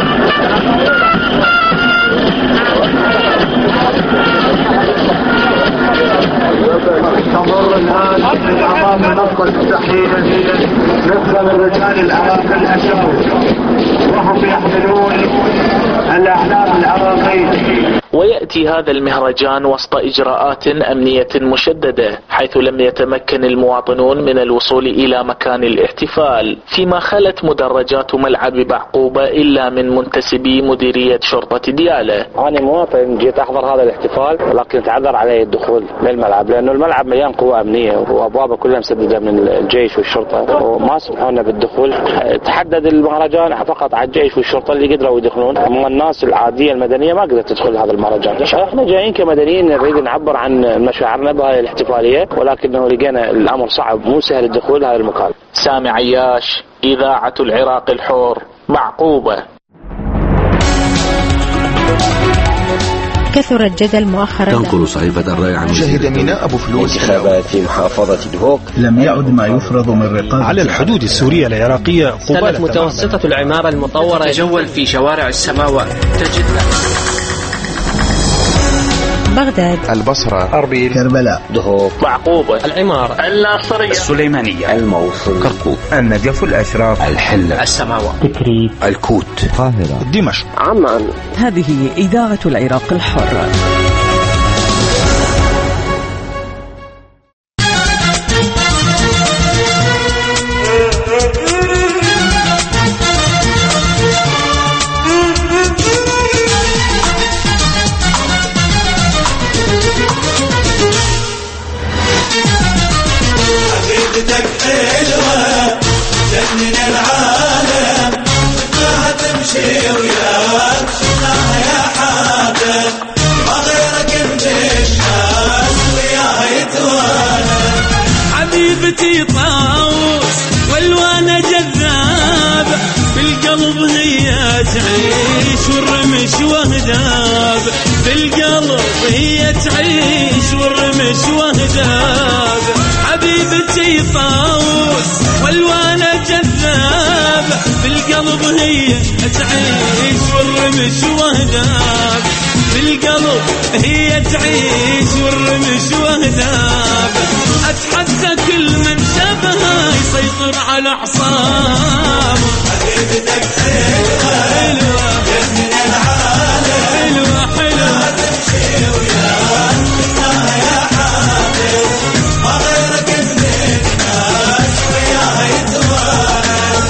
تمر الآن أمام منصة التحرير نسبة من رجال العراق الأشاوي وهم يحملون الأعلام العراقية. ويأتي هذا المهرجان وسط إجراءات أمنية مشددة، حيث لم يتمكن المواطنون من الوصول إلى مكان الاحتفال، فيما خلت مدرجات ملعب بعقوبة إلا من منتسبي مديرية شرطة ديالى. أنا مواطن جيت أحضر هذا الاحتفال، لكن تعذر علي الدخول للملعب لأنه الملعب مليان قوة أمنية وأبوابه كلها مسددة من الجيش والشرطة وما سمحونا بالدخول. تحدد المهرجان فقط على الجيش والشرطة اللي قدروا يدخلون، أما الناس العادية المدنية ما قدرت تدخل هذا المهرجان. احنا جايين كمدنيين نريد نعبر عن مشاعرنا بهذه الاحتفالية، ولكنه لقينا الأمر صعب مو سهل الدخول هذا المكان. سامي عياش، إذاعة العراق الحر، بعقوبة. كثر الجدل مؤخرا. تنقل صحيفة الرأي عن شهد ميناء أبو فلوس انتخابات في محافظة دهوك. لم يعد ما يفرض من رقابة على الحدود السورية العراقية. كانت متوسطة العمارة المطورة تجول في شوارع السماوات تجد بغداد، البصرة، أربيل، كربلاء، دهوك، معقوبة، العمارة، الناصرية، السليمانية، الموصل، كركوك، النجف، الأشراف، الحلة، السماوة، تكريت، الكوت، القاهرة، دمشق. عمان. هذه إذاعة العراق الحر. حبيبتي طاوس والوانة جذاب، بالقلب هي تعيش والرمش وهداب، بالقلب هي تعيش والرمش وهداب. حبيبتي طاوس والوانة جذاب، بالقلب هي تعيش والرمش وهداب، بالقلب هي تعيش والرمش وهداب. أتحدى كل من شافها يسيطر على أعصابه. حبيبتك حلوة حلوة من العالم، حلوة حلوة تمشي وياك شفناها يا حافظ، ما غيرك من الناس وياها يتوالد.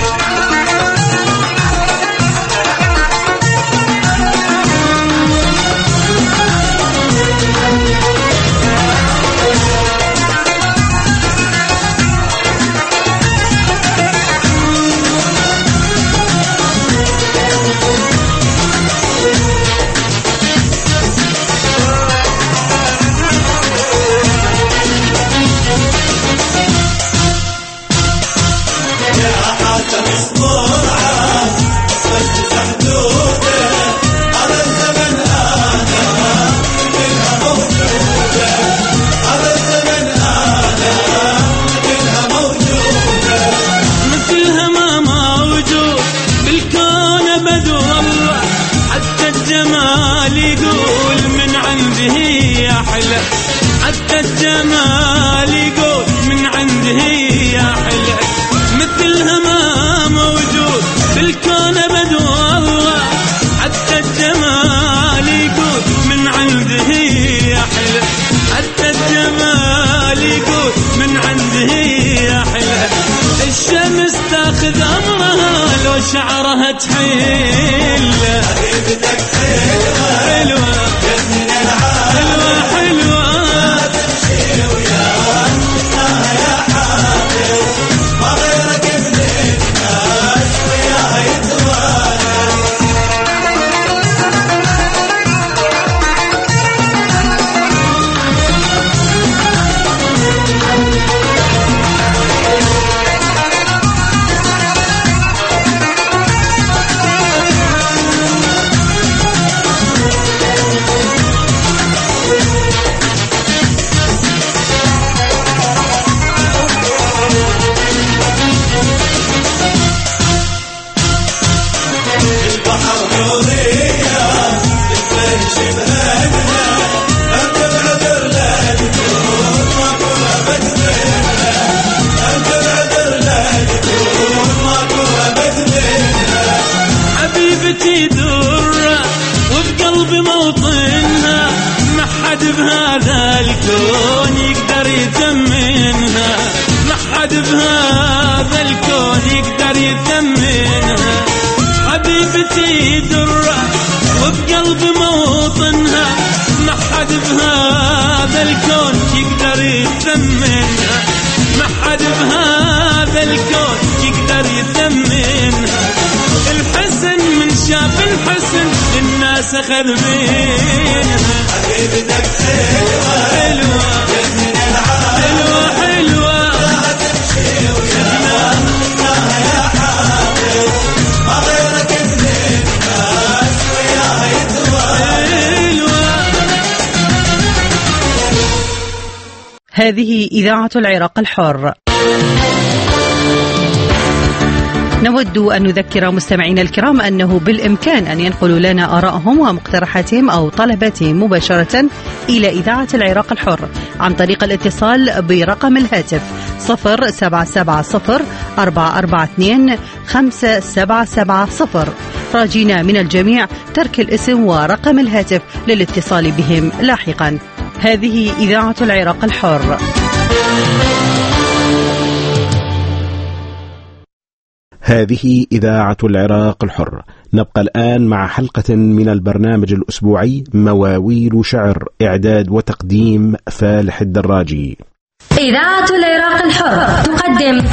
حتى الجمال يقول من عنده يا حلى، مثلها ما موجود بالكون ابد والله. حتى الجمال يقول من عنده يا حلى، حتى الجمال يقول من عنده يا حلى. الشمس تاخذ امرها لو شعرها تحيل. حبيبتك حلوه حلوه من العالم، حلوه حلوه تمشي وياك شفناها يا حافظ، ما غيرك من الناس وياها يتوالد. حبيبتي درة وبقلبي موطنها، ما حد بهذا الكون يقدر يتمنها، ما حد بهذا الكون يقدر يتمنها. حبيبتي درة وبقلبي موطنها، ما حد بهذا الكون يقدر يتمنها، ما حد بهذا الكون يقدر يتمنها. الحسن من شاف الحسن الناس أخذ منها. حبيبتك حلوة حلوة من العالم، حلوة حلوة تمشي وياها شفناها يا حافظ، ما غيرك من الناس وياها يتوالد. هذه إذاعة العراق الحر. نود أن نذكر مستمعينا الكرام أنه بالإمكان أن ينقلوا لنا آرائهم ومقترحاتهم أو طلباتهم مباشرة إلى إذاعة العراق الحر عن طريق الاتصال برقم الهاتف صفر سبعة سبعة صفر أربعة أربعة اثنين خمسة سبعة سبعة صفر. راجينا من الجميع ترك الاسم ورقم الهاتف للاتصال بهم لاحقا. هذه إذاعة العراق الحر. هذه إذاعة العراق الحر. نبقى الآن مع حلقة من البرنامج الأسبوعي مواويل شعر، إعداد وتقديم فالح الدراجي. إذاعة العراق الحر تقدم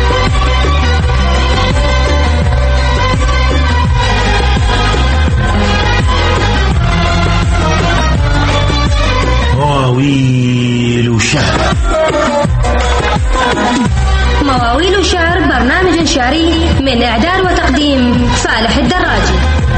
مواويل شعر. مواويل شعر برنامج شعري من إعداد وتقديم فالح الدراجي.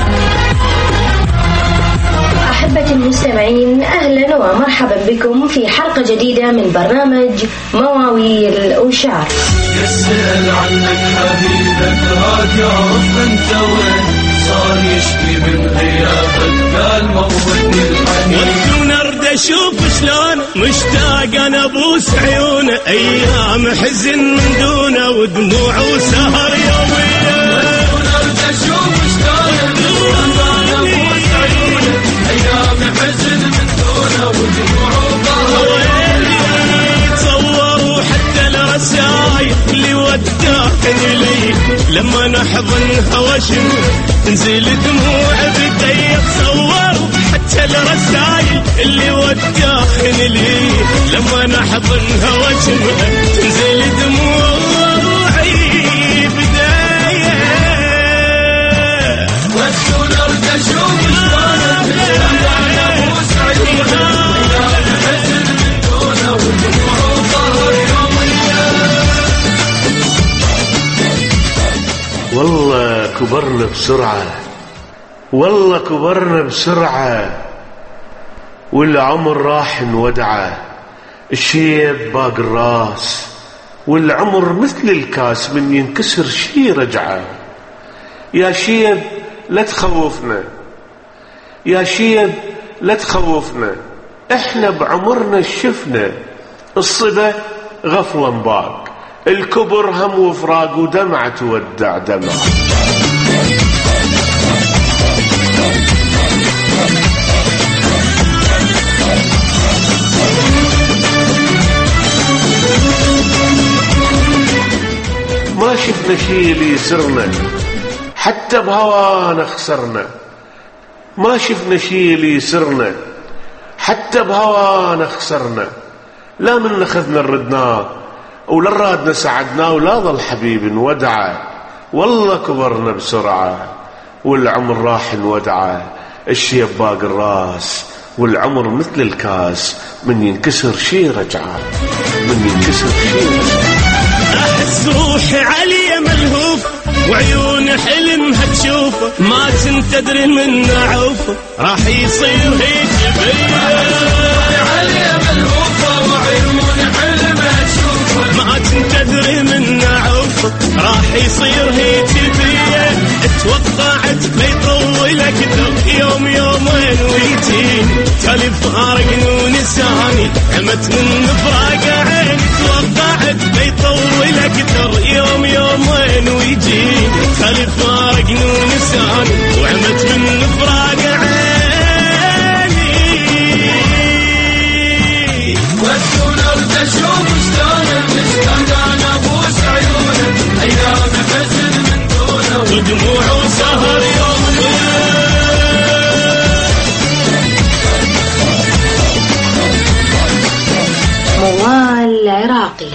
أحبة المستمعين، أهلا ومرحبا بكم في حلقة جديدة من برنامج مواويل وشعر. يسأل عنك حبيبك هاد يعرف انت وين، صار يشكي من غيابك قال موتني الحنين. ونرد اشوف شلون مشتاق انا ابوس عيونه، ايام حزن من دونه ودموع وسهر يوميه. ونرد اشوف شلون مشتاق انا ابوس عيونه، ايام حزن من دونه ودموع وسهر يوميه. تصوروا حتى الرسايل اللي وداكني لي، لما نحضن هواشم تنزل دموع بدي. تصوروا حتى الرسايل اللي وداخن لي، لما نحضن هواشم تنزل دموعي بداية. وشون ارد اشوف شلون انا ابوس عيونه، ايام حزن من دونه ودموع وظهر يوميه. والله كبرنا بسرعة، والله كبرنا بسرعة، والعمر راح نودعه، الشيب باق الراس، والعمر مثل الكاس من ينكسر شي رجعه. يا شيب لا تخوفنا، يا شيب لا تخوفنا، احنا بعمرنا شفنا الصبا غفلة باق، الكبر هم وفراق ودمعة تودع دمع. ما شفنا شي اللي يسرنا، حتى بهوانا خسرنا. ما شفنا شي اللي يسرنا، حتى بهوانا خسرنا. لا من اخذنا ردناه ولا رادنا سعدناه، ولا ظل حبيب نودعه. والله كبرنا بسرعة، والعمر راح نودعه، الشيب باق الراس، والعمر مثل الكاس من ينكسر شي رجعه، من ينكسر شي رجعه. أحس روحي علي ملهوف، وعيون حلمها تشوف، ما كنت أدري من عوف راح يصير هيك بيا. علي ملهوفة وعيون حلمها تشوف، ما كنت أدري من عوف راح يصير هيك بيا. اتوقعت بيطول أكثر يوم يومين ويجين، تالي فارقني ونساني عمت من فراق عين. توقعت بيطول أكثر يوم يومين ويجين، تالي فارقني ونساني وعمت من فراق عيني. وشون ارد اشوف شلون مشتاق انا ابوس عيونه، ايام حزن من دونه ودموع وسهر يوميه. موال عراقي.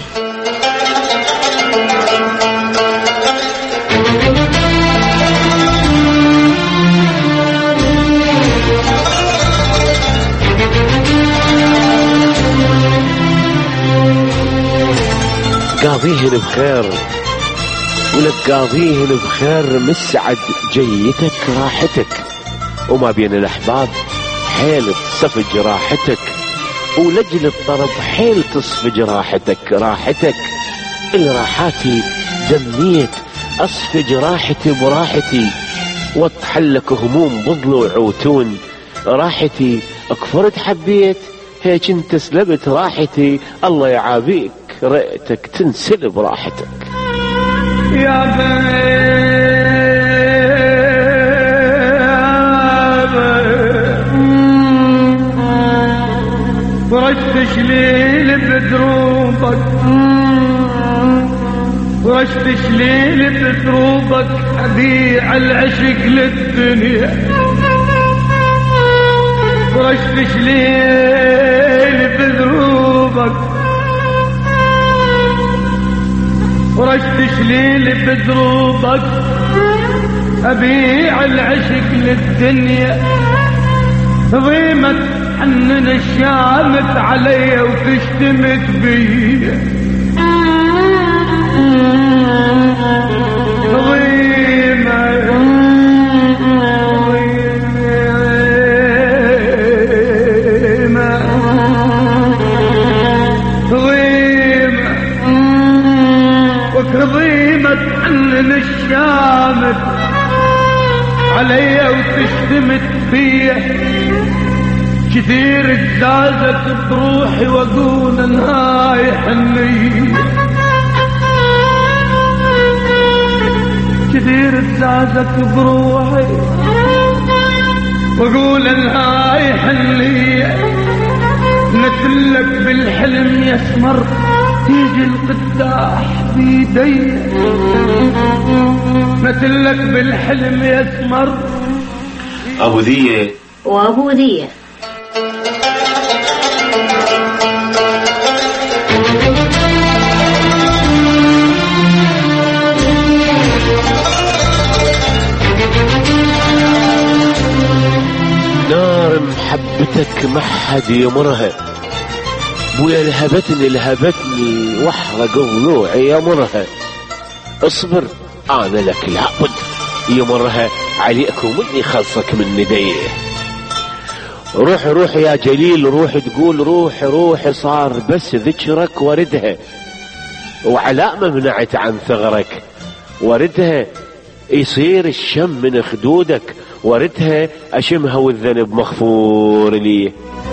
قاضيهن بخير ولك قاضيهن بخير، مسعد جيتك راحتك، وما بين الأحباب حيل تصفج راحتك، ولجل الطرب حيل تصفج راحتك. راحتك اللي راحاتي دميت أصفج راحتي براحتي، واطحلك هموم بضلوع وتون راحتي، اكفرت حبيت هيك انت سلبت راحتي، الله يعافيك رأيتك تنسلب راحتك. يا ورشت شليل بدروبك، ورشت شليل بدروبك، أبيع العشق للدنيا، ورشت شليل بدروبك، ورشت شليل بدروبك، أبيع العشق للدنيا، ضيمت حنن الشامت علي وتشتمت بي، ضيمت ضيمت حنن الشامت علي وتشتمت بيه، كثير اتزازت بروحي واقول انهاي حنية، كثير اتزازت بروحي واقول انهاي حنية، نتلك بالحلم يسمر تيجي القداح بيدي، نتلك بالحلم يسمر. ابو ذيه وابو ذيه نار محبتك ما حد يمرها، بويا لهبتني لهبتني واحرق ضلوعي يمرها، اصبر انا لك لابد يمرها، عليك ومني خلصك من نديه، روح روح يا جليل روح تقول روح روح، صار بس ذكرك وردها، وعلاء ما منعت عن ثغرك وردها، يصير الشم من خدودك وردها، اشمها والذنب مغفور لي.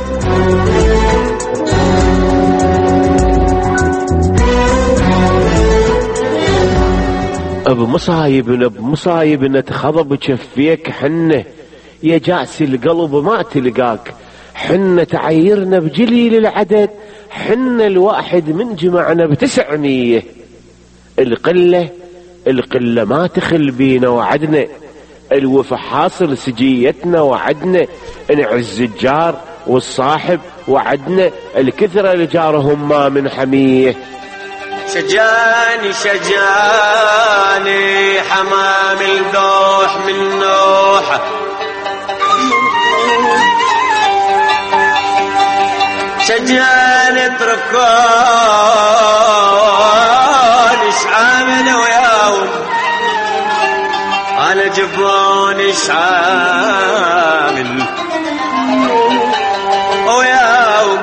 بمصايب بمصايب نتخضب شفيك حنه، يا جاس القلب ما تلقاك، حنه تعيرنا بجليل العدد، حنه الواحد من جمعنا بتسعمية، القله القله ما تخل بينا وعدنا، الوفا حاصل سجيتنا وعدنا، نعز الجار والصاحب وعدنا، الكثرة لجارهم ما من حميه. شجاني شجاني حمام الدوح من نوحه، شجاني اتركوني شعامل وياهم، انا جبوني شعامل وياهم،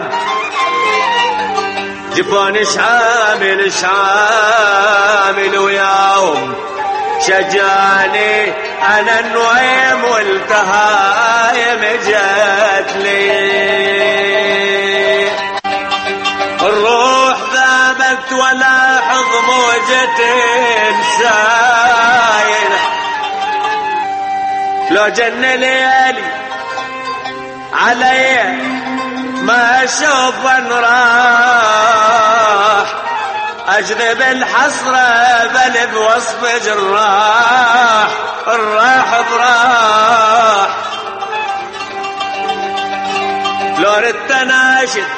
جبوني شعامل شعامل وياهم، شجاني انا النويم والتهايم جات لي، الروح ذابت ولاحظ موجة سايلة، لو جن ليالي علي ما اشوف راح، اجذب الحسرة بل بوصف جراح، الراح براح، لو ردت ناشد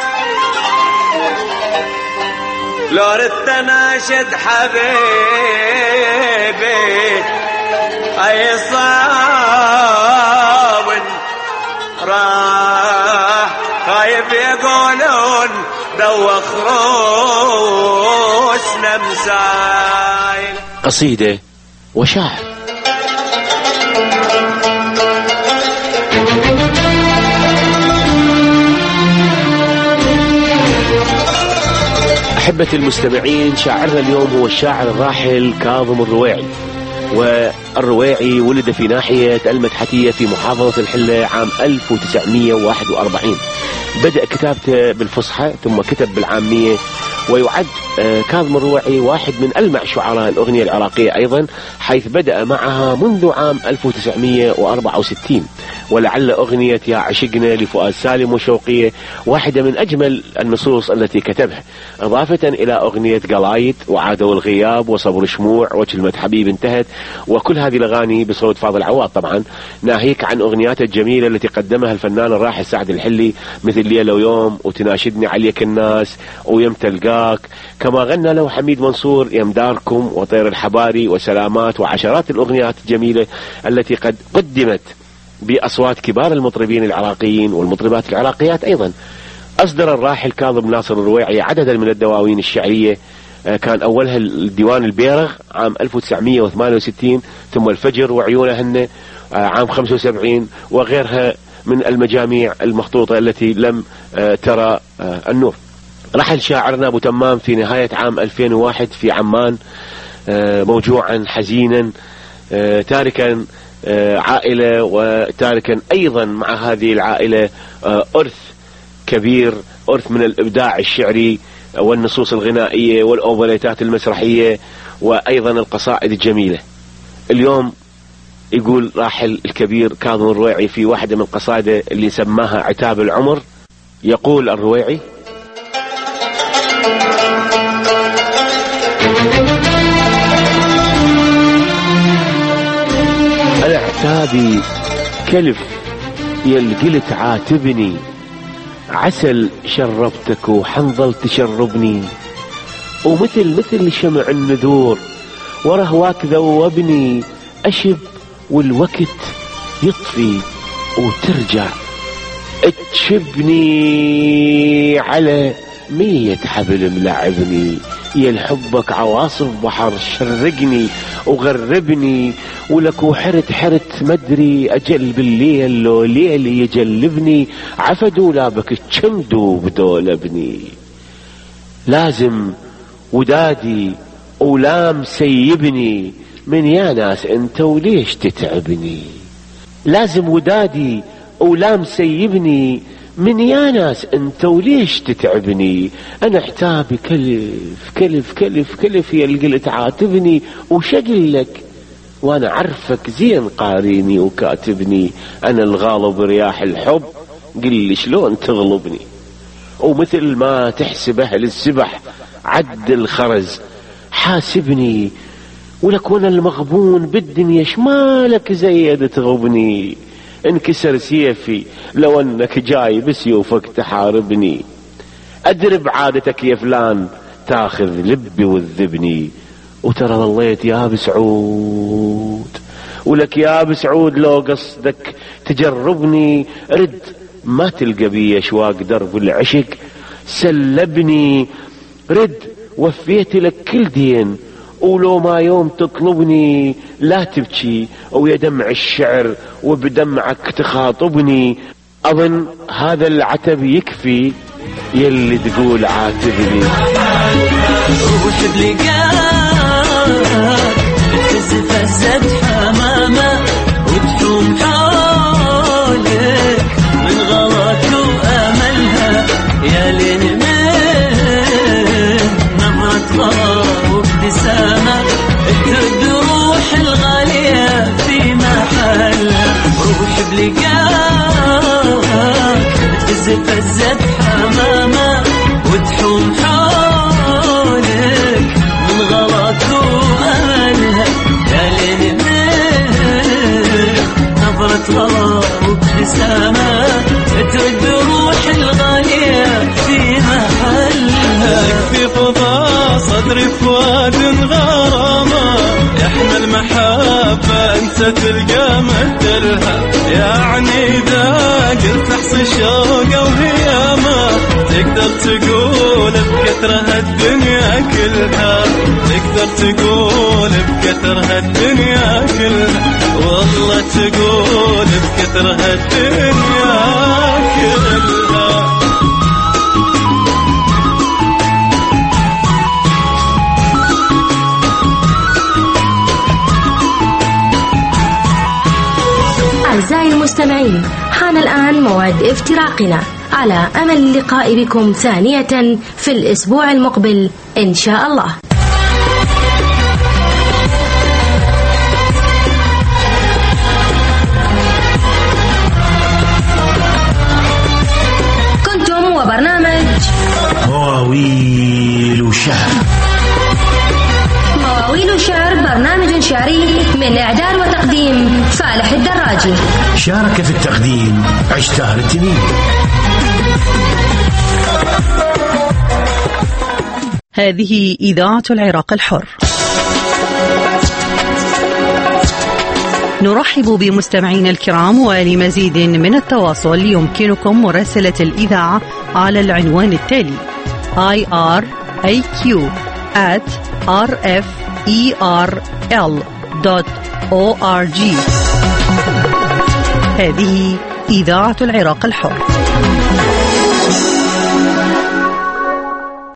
لو ردت ناشد حبيبي، اي صاب راح، خايف يقولون دوخ روسنا مسايل. قصيدة وشاعر. أحبة المستمعين، شاعرنا اليوم هو الشاعر الراحل كاظم الرويعي. والرويعي ولد في ناحية المدحتية في محافظة الحلة عام ألف وتسعمئة وواحد وأربعين. بدأ كتابته بالفصحى ثم كتب بالعامية، ويعد كاظم الرويعي واحد من ألمع شعراء الأغنية العراقية أيضا، حيث بدأ معها منذ عام ألف وتسعمئة وأربعة وستين. ولعل أغنية يا عشقنا لفؤاد سالم وشوقية واحدة من أجمل النصوص التي كتبها، إضافة إلى أغنية قلايد وعادوا الغياب وصبر شموع وكلمة حبيب انتهت، وكل هذه الأغاني بصوت فاضل عواد طبعا، ناهيك عن أغنياته الجميلة التي قدمها الفنان الراحل سعد الحلي، مثل ليلة ويوم وتناشدني عليك الناس ويم تلقاك، كما غنى له حميد منصور يم داركم وطير الحباري وسلامات، وعشرات الأغنيات الجميلة التي قد قدمت بأصوات كبار المطربين العراقيين والمطربات العراقيات أيضا. أصدر الراحل كاظم ناصر الرويعي عددا من الدواوين الشعرية، كان أولها الديوان البيرغ عام ألف وتسعمئة وثمانية وستين، ثم الفجر وعيونهن عام خمسة وسبعين، وغيرها من المجاميع المخطوطة التي لم ترى النور. رحل شاعرنا أبو تمام في نهاية عام ألفين وواحد في عمان موجوعا حزينا، تاركا عائلة وتاركا أيضا مع هذه العائلة أرث كبير، أرث من الإبداع الشعري والنصوص الغنائية والأوبريتات المسرحية وأيضا القصائد الجميلة. اليوم يقول راحل الكبير كاظم الرويعي في واحدة من قصائده اللي سماها عتاب العمر، يقول الرويعي: أنا عتابي كلف يلقلت عاتبني، عسل شربتك وحنظل تشربني، ومثل مثل شمع النذور ورهواك ذوبني، أشب والوقت يطفي وترجع تشبني، على مية حبل ملعبني، يا الحبك عواصف بحر شرقني وغربني، ولك وحرت حرت مدري أجل بالليل لو ليل يجلبني، عفدو لابك تشمدو بدولبني، لازم ودادي ولام سيبني، من يا ناس انت وليش تتعبني، لازم ودادي ولام سيبني، من يا ناس انت وليش تتعبني، انا عتابي كلف كلف كلف كلف يلقل تعاتبني، وشقل لك وانا عرفك زين قاريني وكاتبني، انا الغالب رياح الحب قل لي شلون تغلبني، ومثل ما تحسب اهل السبح عد الخرز حاسبني، ولك وانا المغبون بالدنيا شمالك زيد تغبني، انكسر سيفي لو انك جاي بسيوفك تحاربني، ادري بعادتك يا فلان تاخذ لبي وتذبني، وترى ظليت يا بسعود، ولك يا بسعود لو قصدك تجربني، رد ما تلقى بي اشواق درب العشق سلبني، رد وفيت لك كل دين، ولو ما يوم تطلبني لا تبكي، ويا دمع الشعر وبدمعك تخاطبني، أظن هذا العتب يكفي يلي تقول عاتبني. روح بلقاك تزفزت حمامة وتحوم حولك من غلط وأملها، يا لين من نبض غرام وابتسامة ترد روح الغالية في محلها، روح بلقاك تزفزت حمامة وتحوم حولك من غلط وأملها، يا لين نظرة غلا وابتسامة ترد روح الغالية في محلها، في فضاء صدري فؤاد غرامة يحمل محبة انت تلقى مثلها، يعني إذا قلت احصي شوقه وهيامة تقدر تقول بكثرها الدنيا كلها، تقدر تقول بكثرها الدنيا كلها، والله تقول بكثرها الدنيا كلها. أعزائي المستمعين، حان الآن موعد افتراقنا، على أمل اللقاء بكم ثانية في الأسبوع المقبل إن شاء الله. كنتم وبرنامج مواويل شهر. مواويل شهر برنامج شعري من إعداد وتقديم فالح الدراجي. شارك في التقديم عشتار التميمي. هذه إذاعة العراق الحر. نرحب بمستمعينا الكرام، ولمزيد من التواصل يمكنكم مراسلة الإذاعة على العنوان التالي آي آر إيه كيو آت آر إف إي آر إل دوت أو آر جي. هذه إذاعة العراق الحر.